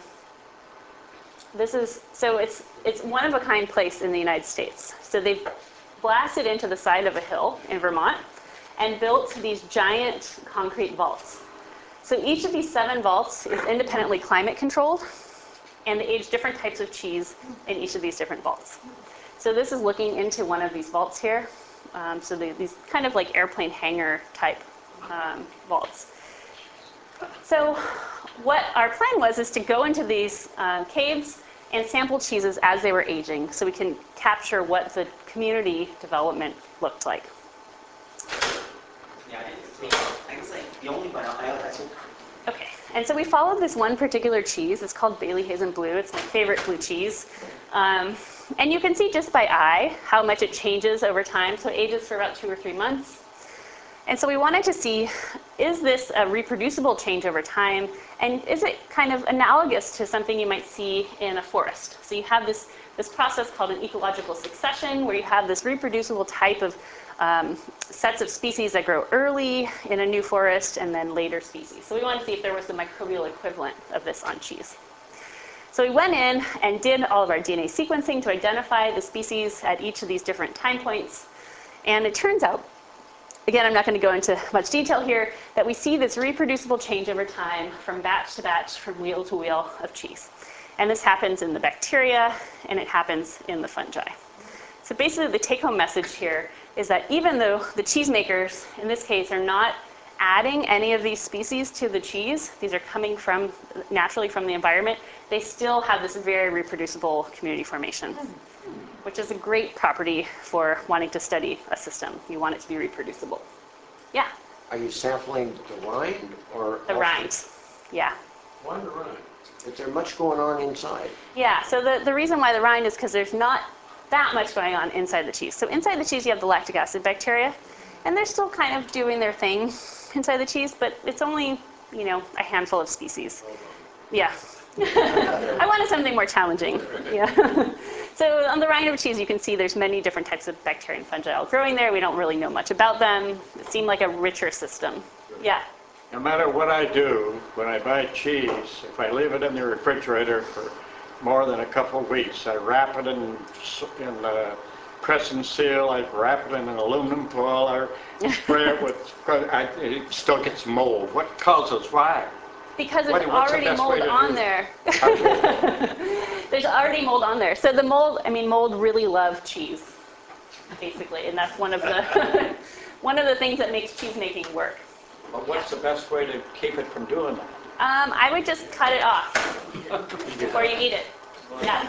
this is, so it's, it's one of a kind place in the United States. So they've blasted into the side of a hill in Vermont and built these giant concrete vaults. So each of these seven vaults is independently climate controlled, and they age different types of cheese in each of these different vaults. So this is looking into one of these vaults here. Um, so they, these kind of like airplane hangar type um, vaults. So what our plan was is to go into these uh, caves and sample cheeses as they were aging so we can capture what the community development looked like. Yeah, I guess like the only bio, I, that's Okay, and so we followed this one particular cheese. It's called Bailey Hazen Blue. It's my favorite blue cheese. Um, and you can see just by eye how much it changes over time. So it ages for about two or three months. And so we wanted to see, is this a reproducible change over time? And is it kind of analogous to something you might see in a forest? So you have this, this process called an ecological succession, where you have this reproducible type of um, sets of species that grow early in a new forest and then later species. So we wanted to see if there was the microbial equivalent of this on cheese. So we went in and did all of our D N A sequencing to identify the species at each of these different time points. And it turns out, again, I'm not going to go into much detail here, that we see this reproducible change over time from batch to batch, from wheel to wheel of cheese. And this happens in the bacteria, and it happens in the fungi. So basically the take-home message here is that even though the cheesemakers, in this case, are not adding any of these species to the cheese, these are coming from naturally from the environment, they still have this very reproducible community formation, which is a great property for wanting to study a system. You want it to be reproducible. Yeah, Are you sampling the rind or? the rind. Yeah. Why the rind? Is there much going on inside? Yeah, so the, the reason why the rind is because there's not that much going on inside the cheese. So inside the cheese you have the lactic acid bacteria, and they're still kind of doing their thing inside the cheese, but it's only, you know, a handful of species. Yeah. I wanted something more challenging. Yeah. So on the rind of cheese you can see there's many different types of bacteria and fungi all growing there. We don't really know much about them. It seemed like a richer system. Yeah. No matter what I do, when I buy cheese, if I leave it in the refrigerator for more than a couple of weeks, I wrap it in, in uh, press and seal, I wrap it in an aluminum foil, or spray it with, I, it still gets mold. What causes, why? Because there's What- what's the already best way mold to on do there. Okay. There's already mold on there. So the mold, I mean, mold really love cheese, basically, and that's one of the one of the things that makes cheese making work. Well, what's the best way to keep it from doing that? Um, I would just cut it off, or you eat it. Yeah.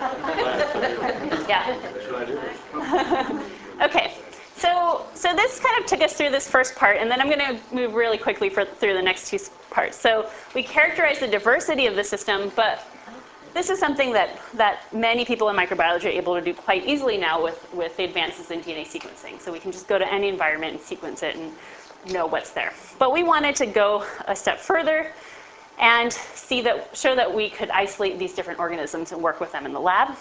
Yeah. That's what I do. Okay. So, so this kind of took us through this first part, and then I'm going to move really quickly for, through the next two parts. So we characterize the diversity of the system, but this is something that, that many people in microbiology are able to do quite easily now with, with the advances in D N A sequencing. So we can just go to any environment and sequence it and know what's there. But we wanted to go a step further and see that, show that we could isolate these different organisms and work with them in the lab.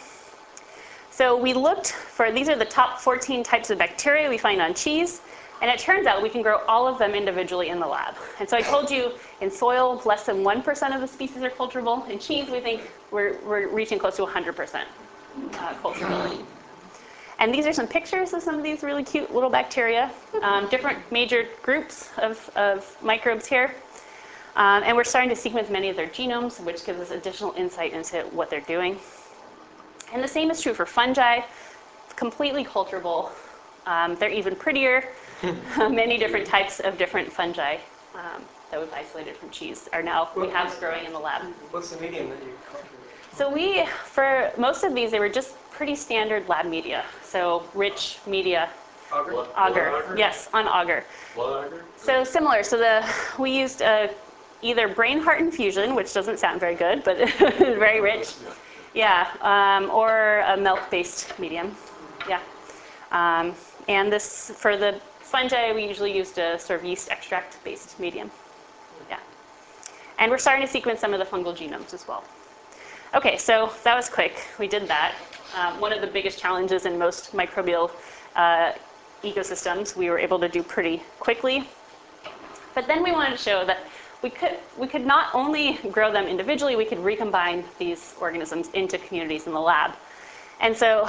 So we looked for, these are the top fourteen types of bacteria we find on cheese, and it turns out we can grow all of them individually in the lab. And so I told you in soil, less than one percent of the species are culturable. In cheese, we think we're, we're reaching close to one hundred percent uh, culturability. And these are some pictures of some of these really cute little bacteria, um, different major groups of, of microbes here. Um, and we're starting to sequence many of their genomes, which gives us additional insight into what they're doing. And the same is true for fungi, completely culturable. Um, they're even prettier. Many different types of different fungi um, that we've isolated from cheese are now, we have growing in the lab. What's the medium that you cultivate? So we, for most of these, they were just pretty standard lab media. So rich media, Auger? Blood- agar, blood agar? yes, on agar. Blood agar? So similar, so the, we used uh, either brain heart infusion, which doesn't sound very good, but very rich. Yeah, um, or a milk-based medium. Yeah. Um, and this, for the fungi, we usually used a sort of yeast extract-based medium. Yeah. And we're starting to sequence some of the fungal genomes as well. Okay, so that was quick. We did that. Um, one of the biggest challenges in most microbial uh, ecosystems, we were able to do pretty quickly. But then we wanted to show that we could, we could not only grow them individually, we could recombine these organisms into communities in the lab. And so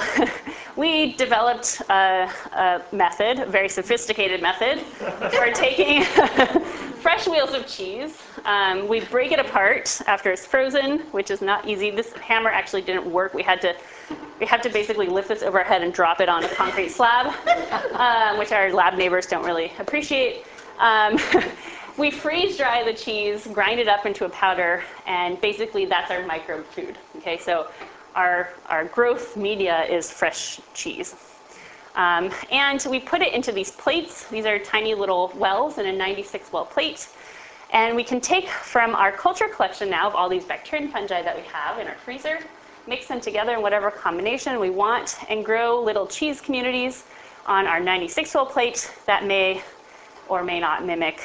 we developed a, a method, a very sophisticated method, for taking fresh wheels of cheese. Um, we break it apart after it's frozen, which is not easy. This hammer actually didn't work. We had to, we had to basically lift this over our head and drop it on a concrete slab, um, which our lab neighbors don't really appreciate. Um, we freeze dry the cheese, grind it up into a powder, and basically that's our microbe food. Okay, so our, our growth media is fresh cheese. Um, and we put it into these plates. These are tiny little wells in a ninety-six well plate. And we can take from our culture collection now of all these bacteria and fungi that we have in our freezer, mix them together in whatever combination we want, and grow little cheese communities on our ninety-six well plate that may or may not mimic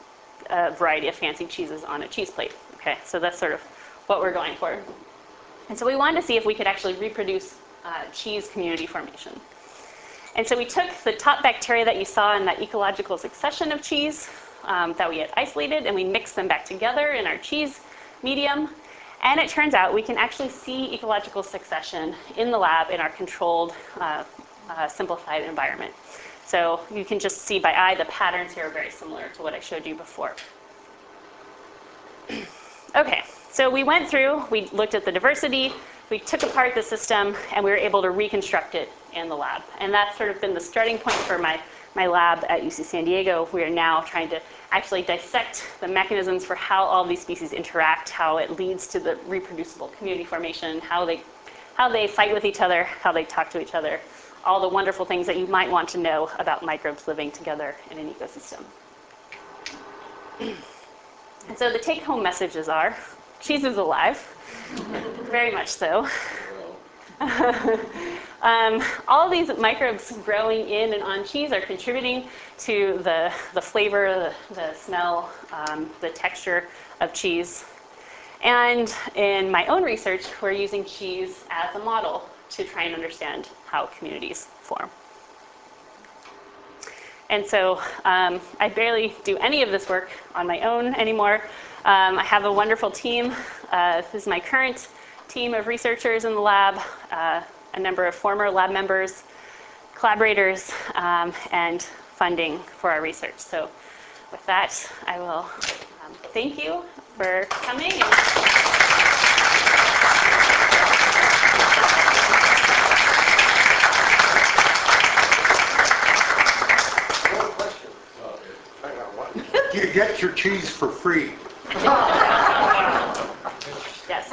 a variety of fancy cheeses on a cheese plate. Okay, so that's sort of what we're going for. And so we wanted to see if we could actually reproduce uh, cheese community formation. And so we took the top bacteria that you saw in that ecological succession of cheese um, that we had isolated, and we mixed them back together in our cheese medium. And it turns out we can actually see ecological succession in the lab in our controlled, uh, uh, simplified environment. So you can just see by eye the patterns here are very similar to what I showed you before. Okay, so we went through, we looked at the diversity, we took apart the system, and we were able to reconstruct it in the lab. And that's sort of been the starting point for my my lab at U C San Diego, we are now trying to actually dissect the mechanisms for how all these species interact, how it leads to the reproducible community formation, how they, how they fight with each other, how they talk to each other, all the wonderful things that you might want to know about microbes living together in an ecosystem. And so the take-home messages are, cheese is alive, very much so. um, all of these microbes growing in and on cheese are contributing to the, the flavor, the, the smell, um, the texture of cheese. And in my own research, we're using cheese as a model to try and understand how communities form. And so um, I barely do any of this work on my own anymore. Um, I have a wonderful team. Uh, this is my current team of researchers in the lab, uh, a number of former lab members, collaborators, um, and funding for our research. So with that, I will um, thank you for coming. And One question. I got one. You get your cheese for free. yes.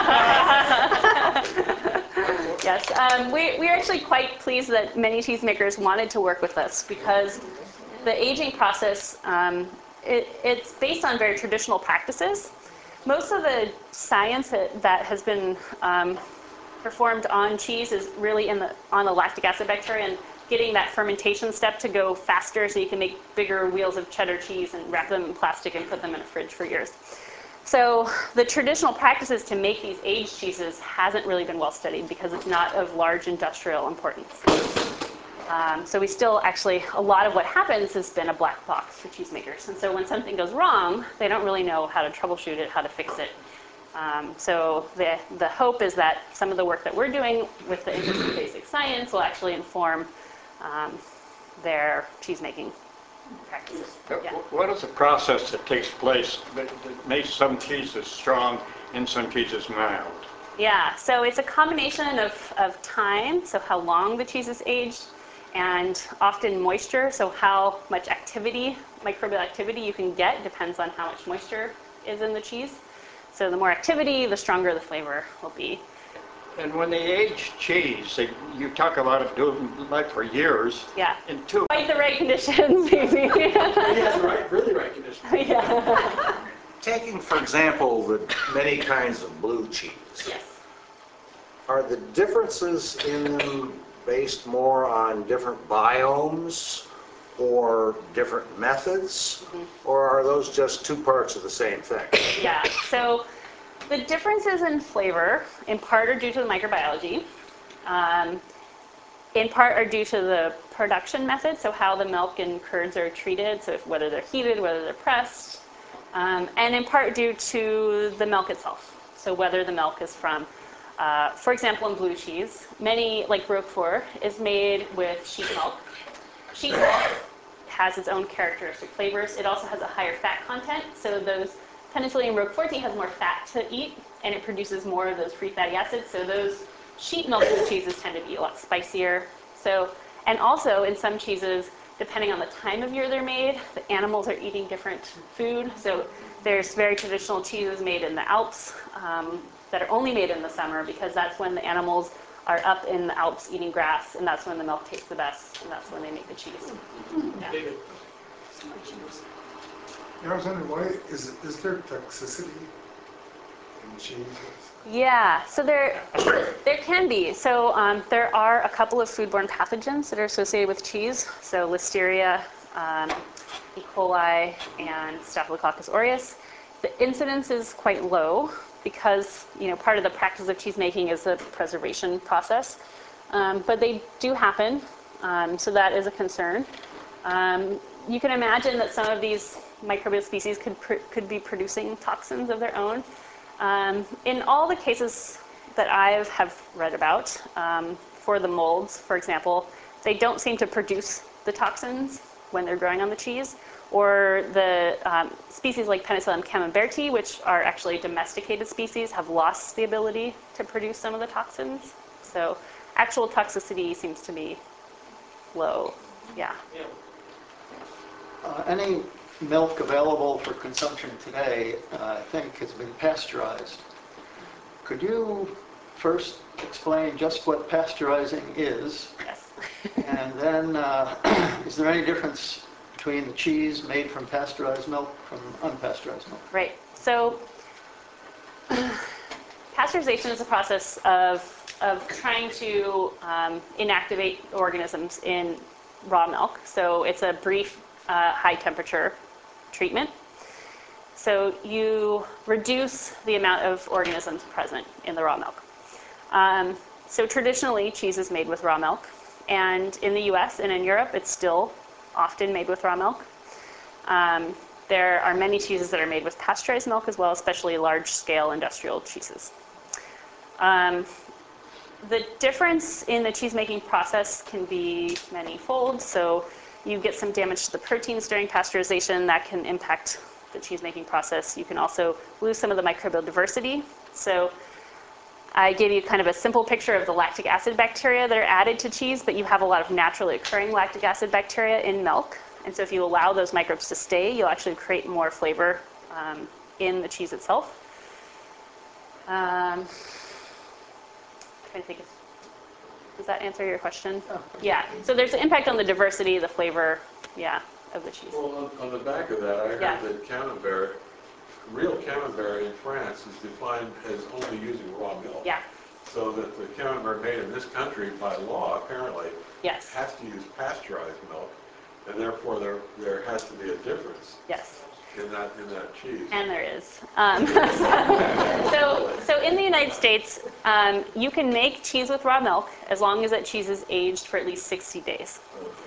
yes. Um, we, we're actually quite pleased that many cheesemakers wanted to work with us because the aging process, um, it, it's based on very traditional practices. Most of the science that, that has been um, performed on cheese is really in the, on the lactic acid bacteria and getting that fermentation step to go faster so you can make bigger wheels of cheddar cheese and wrap them in plastic and put them in a fridge for years. So the traditional practices to make these aged cheeses hasn't really been well studied because it's not of large industrial importance. Um, so we still actually, a lot of what happens has been a black box for cheesemakers. And so when something goes wrong, they don't really know how to troubleshoot it, how to fix it. Um, so the, the hope is that some of the work that we're doing with the interest in basic science will actually inform um, their cheesemaking practices. Yeah. What is the process that takes place that, that makes some cheeses strong and some cheeses mild? Yeah, so it's a combination of, of time, so how long the cheese is aged, and often moisture, so how much activity, microbial activity you can get depends on how much moisture is in the cheese. So the more activity, the stronger the flavor will be. And when they age cheese, they, you talk about it doing like for years. Yeah. In two. Quite the right conditions, maybe. He has the right, really right conditions. yeah. Taking, for example, the many kinds of blue cheese, Yes. Are the differences in them based more on different biomes or different methods? Mm-hmm. Or are those just two parts of the same thing? Yeah. So the differences in flavor, in part, are due to the microbiology. Um, in part, are due to the production method, so how the milk and curds are treated, so if, whether they're heated, whether they're pressed, um, and in part due to the milk itself, so whether the milk is from, uh, for example, in blue cheese, many, like Roquefort, is made with sheep milk. Sheep milk has its own characteristic flavors. It also has a higher fat content, so those Penicillium roqueforti has more fat to eat, and it produces more of those free fatty acids. So those sheep milk blue cheeses tend to be a lot spicier. So, and also in some cheeses, depending on the time of year they're made, the animals are eating different food. So there's very traditional cheeses made in the Alps um, that are only made in the summer because that's when the animals are up in the Alps eating grass, and that's when the milk tastes the best, and that's when they make the cheese. Yeah. David. Yeah, I was wondering, why is, is there toxicity in cheese? Yeah, so there, there can be. So um, there are a couple of foodborne pathogens that are associated with cheese. So Listeria, um, E. coli, and Staphylococcus aureus. The incidence is quite low because, you know, part of the practice of cheese making is the preservation process. Um, but they do happen, um, so that is a concern. Um, you can imagine that some of these microbial species could pr could be producing toxins of their own. Um, in all the cases that I have read about, um, for the molds, for example, they don't seem to produce the toxins when they're growing on the cheese. Or the um, species like Penicillium camemberti, which are actually domesticated species, have lost the ability to produce some of the toxins. So actual toxicity seems to be low. Yeah. Yeah, Uh, Any milk available for consumption today, uh, I think, has been pasteurized. Could you first explain just what pasteurizing is? Yes. And then, uh, is there any difference between the cheese made from pasteurized milk from unpasteurized milk? Right. So pasteurization is a process of, of trying to um, inactivate organisms in raw milk. So it's a brief uh, high temperature treatment. So you reduce the amount of organisms present in the raw milk. Um, so traditionally, cheese is made with raw milk. And in the U S and in Europe, it's still often made with raw milk. Um, there are many cheeses that are made with pasteurized milk as well, especially large-scale industrial cheeses. Um, the difference in the cheese-making process can be many-fold. So you get some damage to the proteins during pasteurization that can impact the cheese-making process. You can also lose some of the microbial diversity. So I gave you kind of a simple picture of the lactic acid bacteria that are added to cheese, but you have a lot of naturally occurring lactic acid bacteria in milk. And so if you allow those microbes to stay, you'll actually create more flavor um, in the cheese itself. Um, trying to think if, does that answer your question? Yeah, so there's an impact on the diversity, the flavor, yeah, of the cheese. Well, on, on the back of that, I heard Yeah. that Camembert, real Camembert in France is defined as only using raw milk. Yeah, So that the Camembert made in this country, by law, apparently, yes, has to use pasteurized milk, and therefore there, there has to be a difference yes. in that, in that cheese. And there is. Um, so, so in the United States, um, you can make cheese with raw milk as long as that cheese is aged for at least sixty days.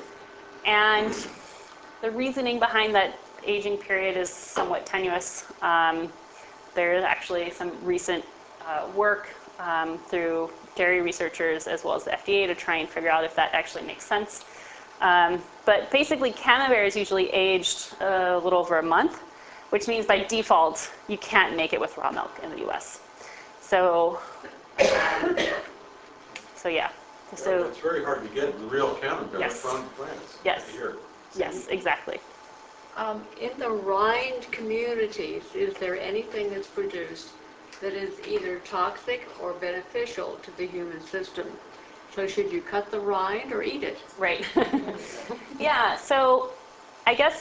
And the reasoning behind that aging period is somewhat tenuous. Um, there is actually some recent uh, work um, through dairy researchers as well as the F D A to try and figure out if that actually makes sense. Um, but basically, Camembert is usually aged a little over a month, which means by default, you can't make it with raw milk in the U S. So, um, so yeah. So It's very hard to get the real Camembert Yes. from France. Yes. Here. yes, exactly. Um, in the rind communities, is there anything that's produced that is either toxic or beneficial to the human system? So should you cut the rind or eat it? Right. Yeah, so I guess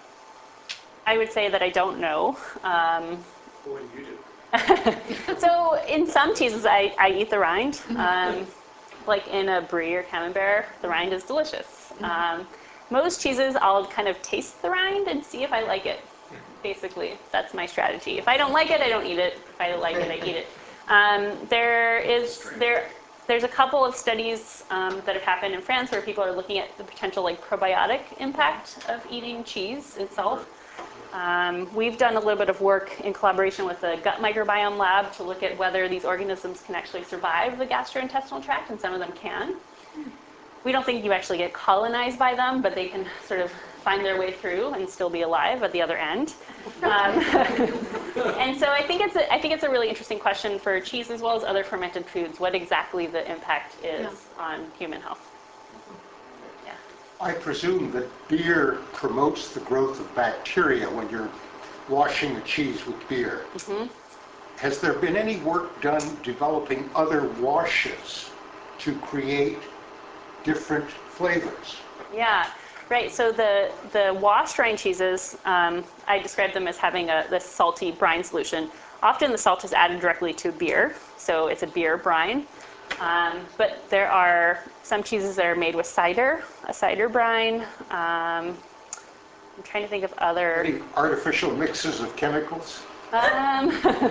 I would say that I don't know. Um, What do you do? so in some cheeses, I, I eat the rind. Um, like in a brie or camembert, the rind is delicious. Um, most cheeses, I'll kind of taste the rind and see if I like it. Basically, that's my strategy. If I don't like it, I don't eat it. If I like it, I eat it. Um, there is there. There's a couple of studies um, that have happened in France where people are looking at the potential like probiotic impact of eating cheese itself. Um, we've done a little bit of work in collaboration with the gut microbiome lab to look at whether these organisms can actually survive the gastrointestinal tract, and some of them can. We don't think you actually get colonized by them, but they can sort of find their way through and still be alive at the other end. Um, and so I think it's a, I think it's a really interesting question for cheese as well as other fermented foods, what exactly the impact is Yeah. on human health. Yeah. I presume that beer promotes the growth of bacteria when you're washing the cheese with beer. Mm-hmm. Has there been any work done developing other washes to create different flavors? Yeah, right. So the, the washed rind cheeses, um, I describe them as having a this salty brine solution. Often the salt is added directly to beer, so it's a beer brine. Um, but there are some cheeses that are made with cider, a cider brine. Um, I'm trying to think of other. Any artificial mixes of chemicals? Um,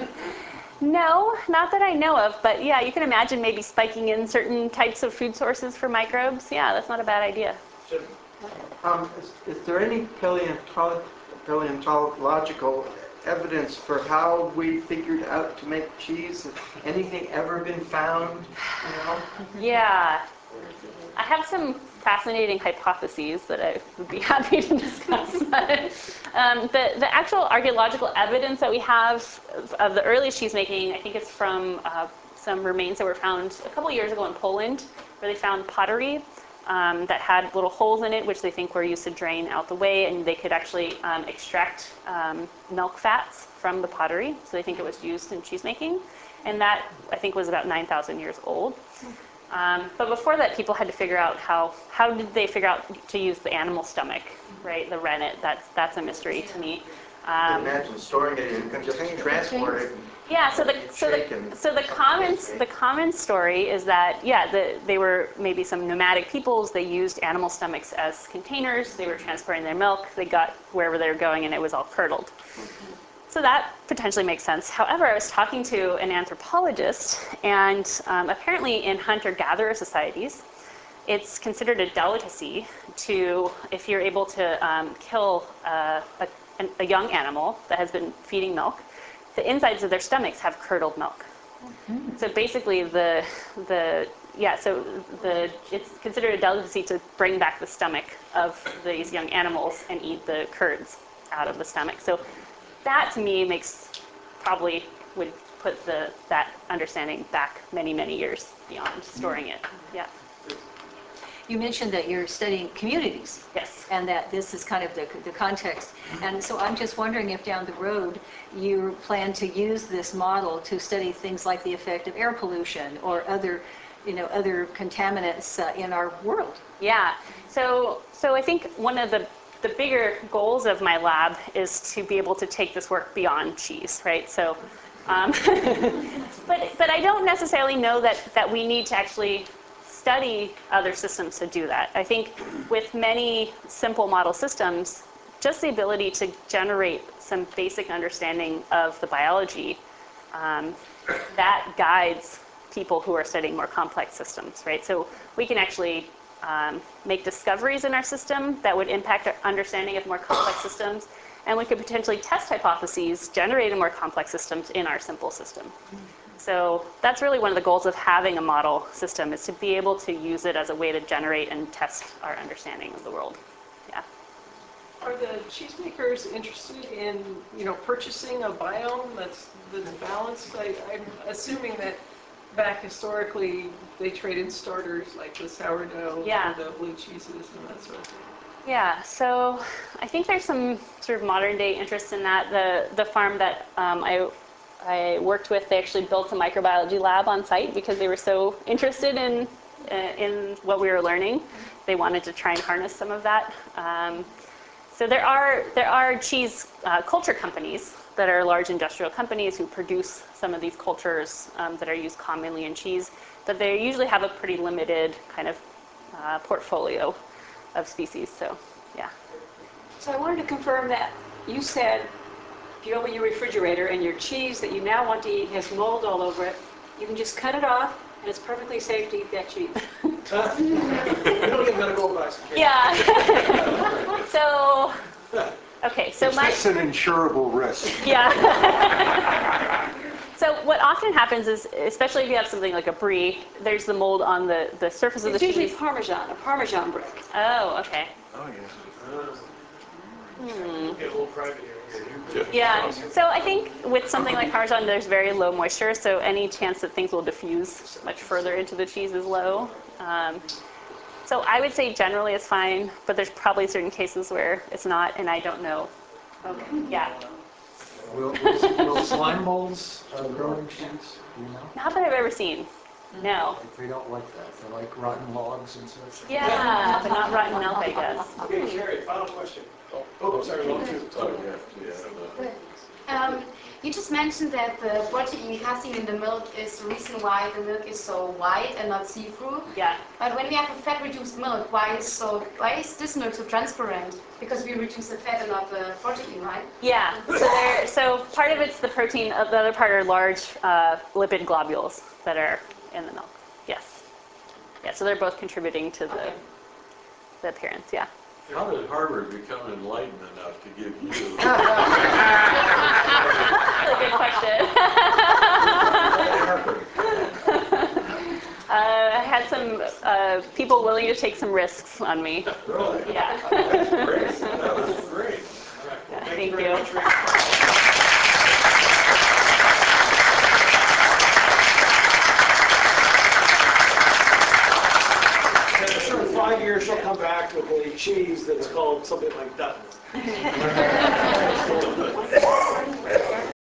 no, not that I know of, but yeah, you can imagine maybe spiking in certain types of food sources for microbes. Yeah, that's not a bad idea. Um, is, is there any paleontolo- paleontological evidence for how we figured out to make cheese? Has anything ever been found? You know? Yeah, I have some fascinating hypotheses that I would be happy to discuss. um, the, the actual archaeological evidence that we have of, of the earliest cheese making, I think it's from uh, some remains that were found a couple years ago in Poland, where they found pottery um, that had little holes in it, which they think were used to drain out the whey, and they could actually um, extract um, milk fats from the pottery. So they think it was used in cheese making. And that, I think, was about nine thousand years old. Um, but before that, people had to figure out how, how did they figure out to use the animal stomach, right? The rennet, that's, that's a mystery to me. Um, Imagine storing it and just transport it. Yeah, so the so the, so the common the common story is that yeah, the, they were maybe some nomadic peoples. They used animal stomachs as containers. They were transporting their milk. They got wherever they were going, and it was all curdled. So that potentially makes sense. However, I was talking to an anthropologist, and um, apparently in hunter-gatherer societies, it's considered a delicacy to, if you're able to um, kill uh, a, a young animal that has been feeding milk, the insides of their stomachs have curdled milk. Mm-hmm. So basically the, the yeah, so the, it's considered a delicacy to bring back the stomach of these young animals and eat the curds out of the stomach. So that to me makes, probably would put the, that understanding back many, many years beyond storing it. Yeah. You mentioned that you're studying communities. Yes. And that this is kind of the, the context. And so I'm just wondering if down the road you plan to use this model to study things like the effect of air pollution or other, you know, other contaminants uh, in our world. Yeah. So, so I think one of the the bigger goals of my lab is to be able to take this work beyond cheese, right? So, um, but but I don't necessarily know that that we need to actually study other systems to do that. I think with many simple model systems, just the ability to generate some basic understanding of the biology, um, that guides people who are studying more complex systems, right? So we can actually um, make discoveries in our system that would impact our understanding of more complex systems, and we could potentially test hypotheses generating more complex systems in our simple system. So that's really one of the goals of having a model system, is to be able to use it as a way to generate and test our understanding of the world. Yeah. Are the cheesemakers interested in, you know, purchasing a biome that's, that's balanced? I, I'm assuming that back historically they traded starters like the sourdough Yeah. and the blue cheeses and that sort of thing. Yeah, so I think there's some sort of modern day interest in that. The, the farm that um, I I worked with, they actually built a microbiology lab on site because they were so interested in uh, in what we were learning. They wanted to try and harness some of that. Um, so there are there are cheese uh, culture companies that are large industrial companies who produce some of these cultures um, that are used commonly in cheese, but they usually have a pretty limited kind of uh, portfolio of species. So yeah. So I wanted to confirm that you said if you open your refrigerator and your cheese that you now want to eat has mold all over it, you can just cut it off and it's perfectly safe to eat that cheese. You don't get medical advice. Yeah. So, okay, so my... That's an insurable risk. Yeah. So what often happens is, especially if you have something like a brie, there's the mold on the, the surface of the It's cheese. usually Parmesan, a Parmesan brick. Oh, okay. Oh, yeah. Hmm. Get a little private here. Yeah, so I think with something like Parmesan, there's very low moisture, so any chance that things will diffuse much further into the cheese is low. Um, so I would say generally it's fine, but there's probably certain cases where it's not, and I don't know. Okay, yeah. Will, will, will slime molds uh, grow in cheese? Do you know? Not that I've ever seen. No. Like they don't like that. They like rotten logs and such. Yeah, but not rotten milk, I guess. Okay, Sherry, final question. Oh, oh sorry, well, two. Oh, yeah, yeah. Um, you just mentioned that the protein casein in the milk is the reason why the milk is so white and not see-through. Yeah. But when we have a fat-reduced milk, why is so why is this milk so transparent? Because we reduce the fat and not the protein, right? Yeah. So there. So part of it's the protein. Uh, the other part are large uh, lipid globules that are in the milk. Yes. Yeah. So they're both contributing to the the appearance. Yeah. How did Harvard become enlightened enough to give you? That's a good question. uh, I had some uh, people willing to take some risks on me. Really? Yeah. That's great. That was great. All right. Yeah, Thank, thank you very you. much for your time. five years she'll come back with a cheese that's called something like Dutton.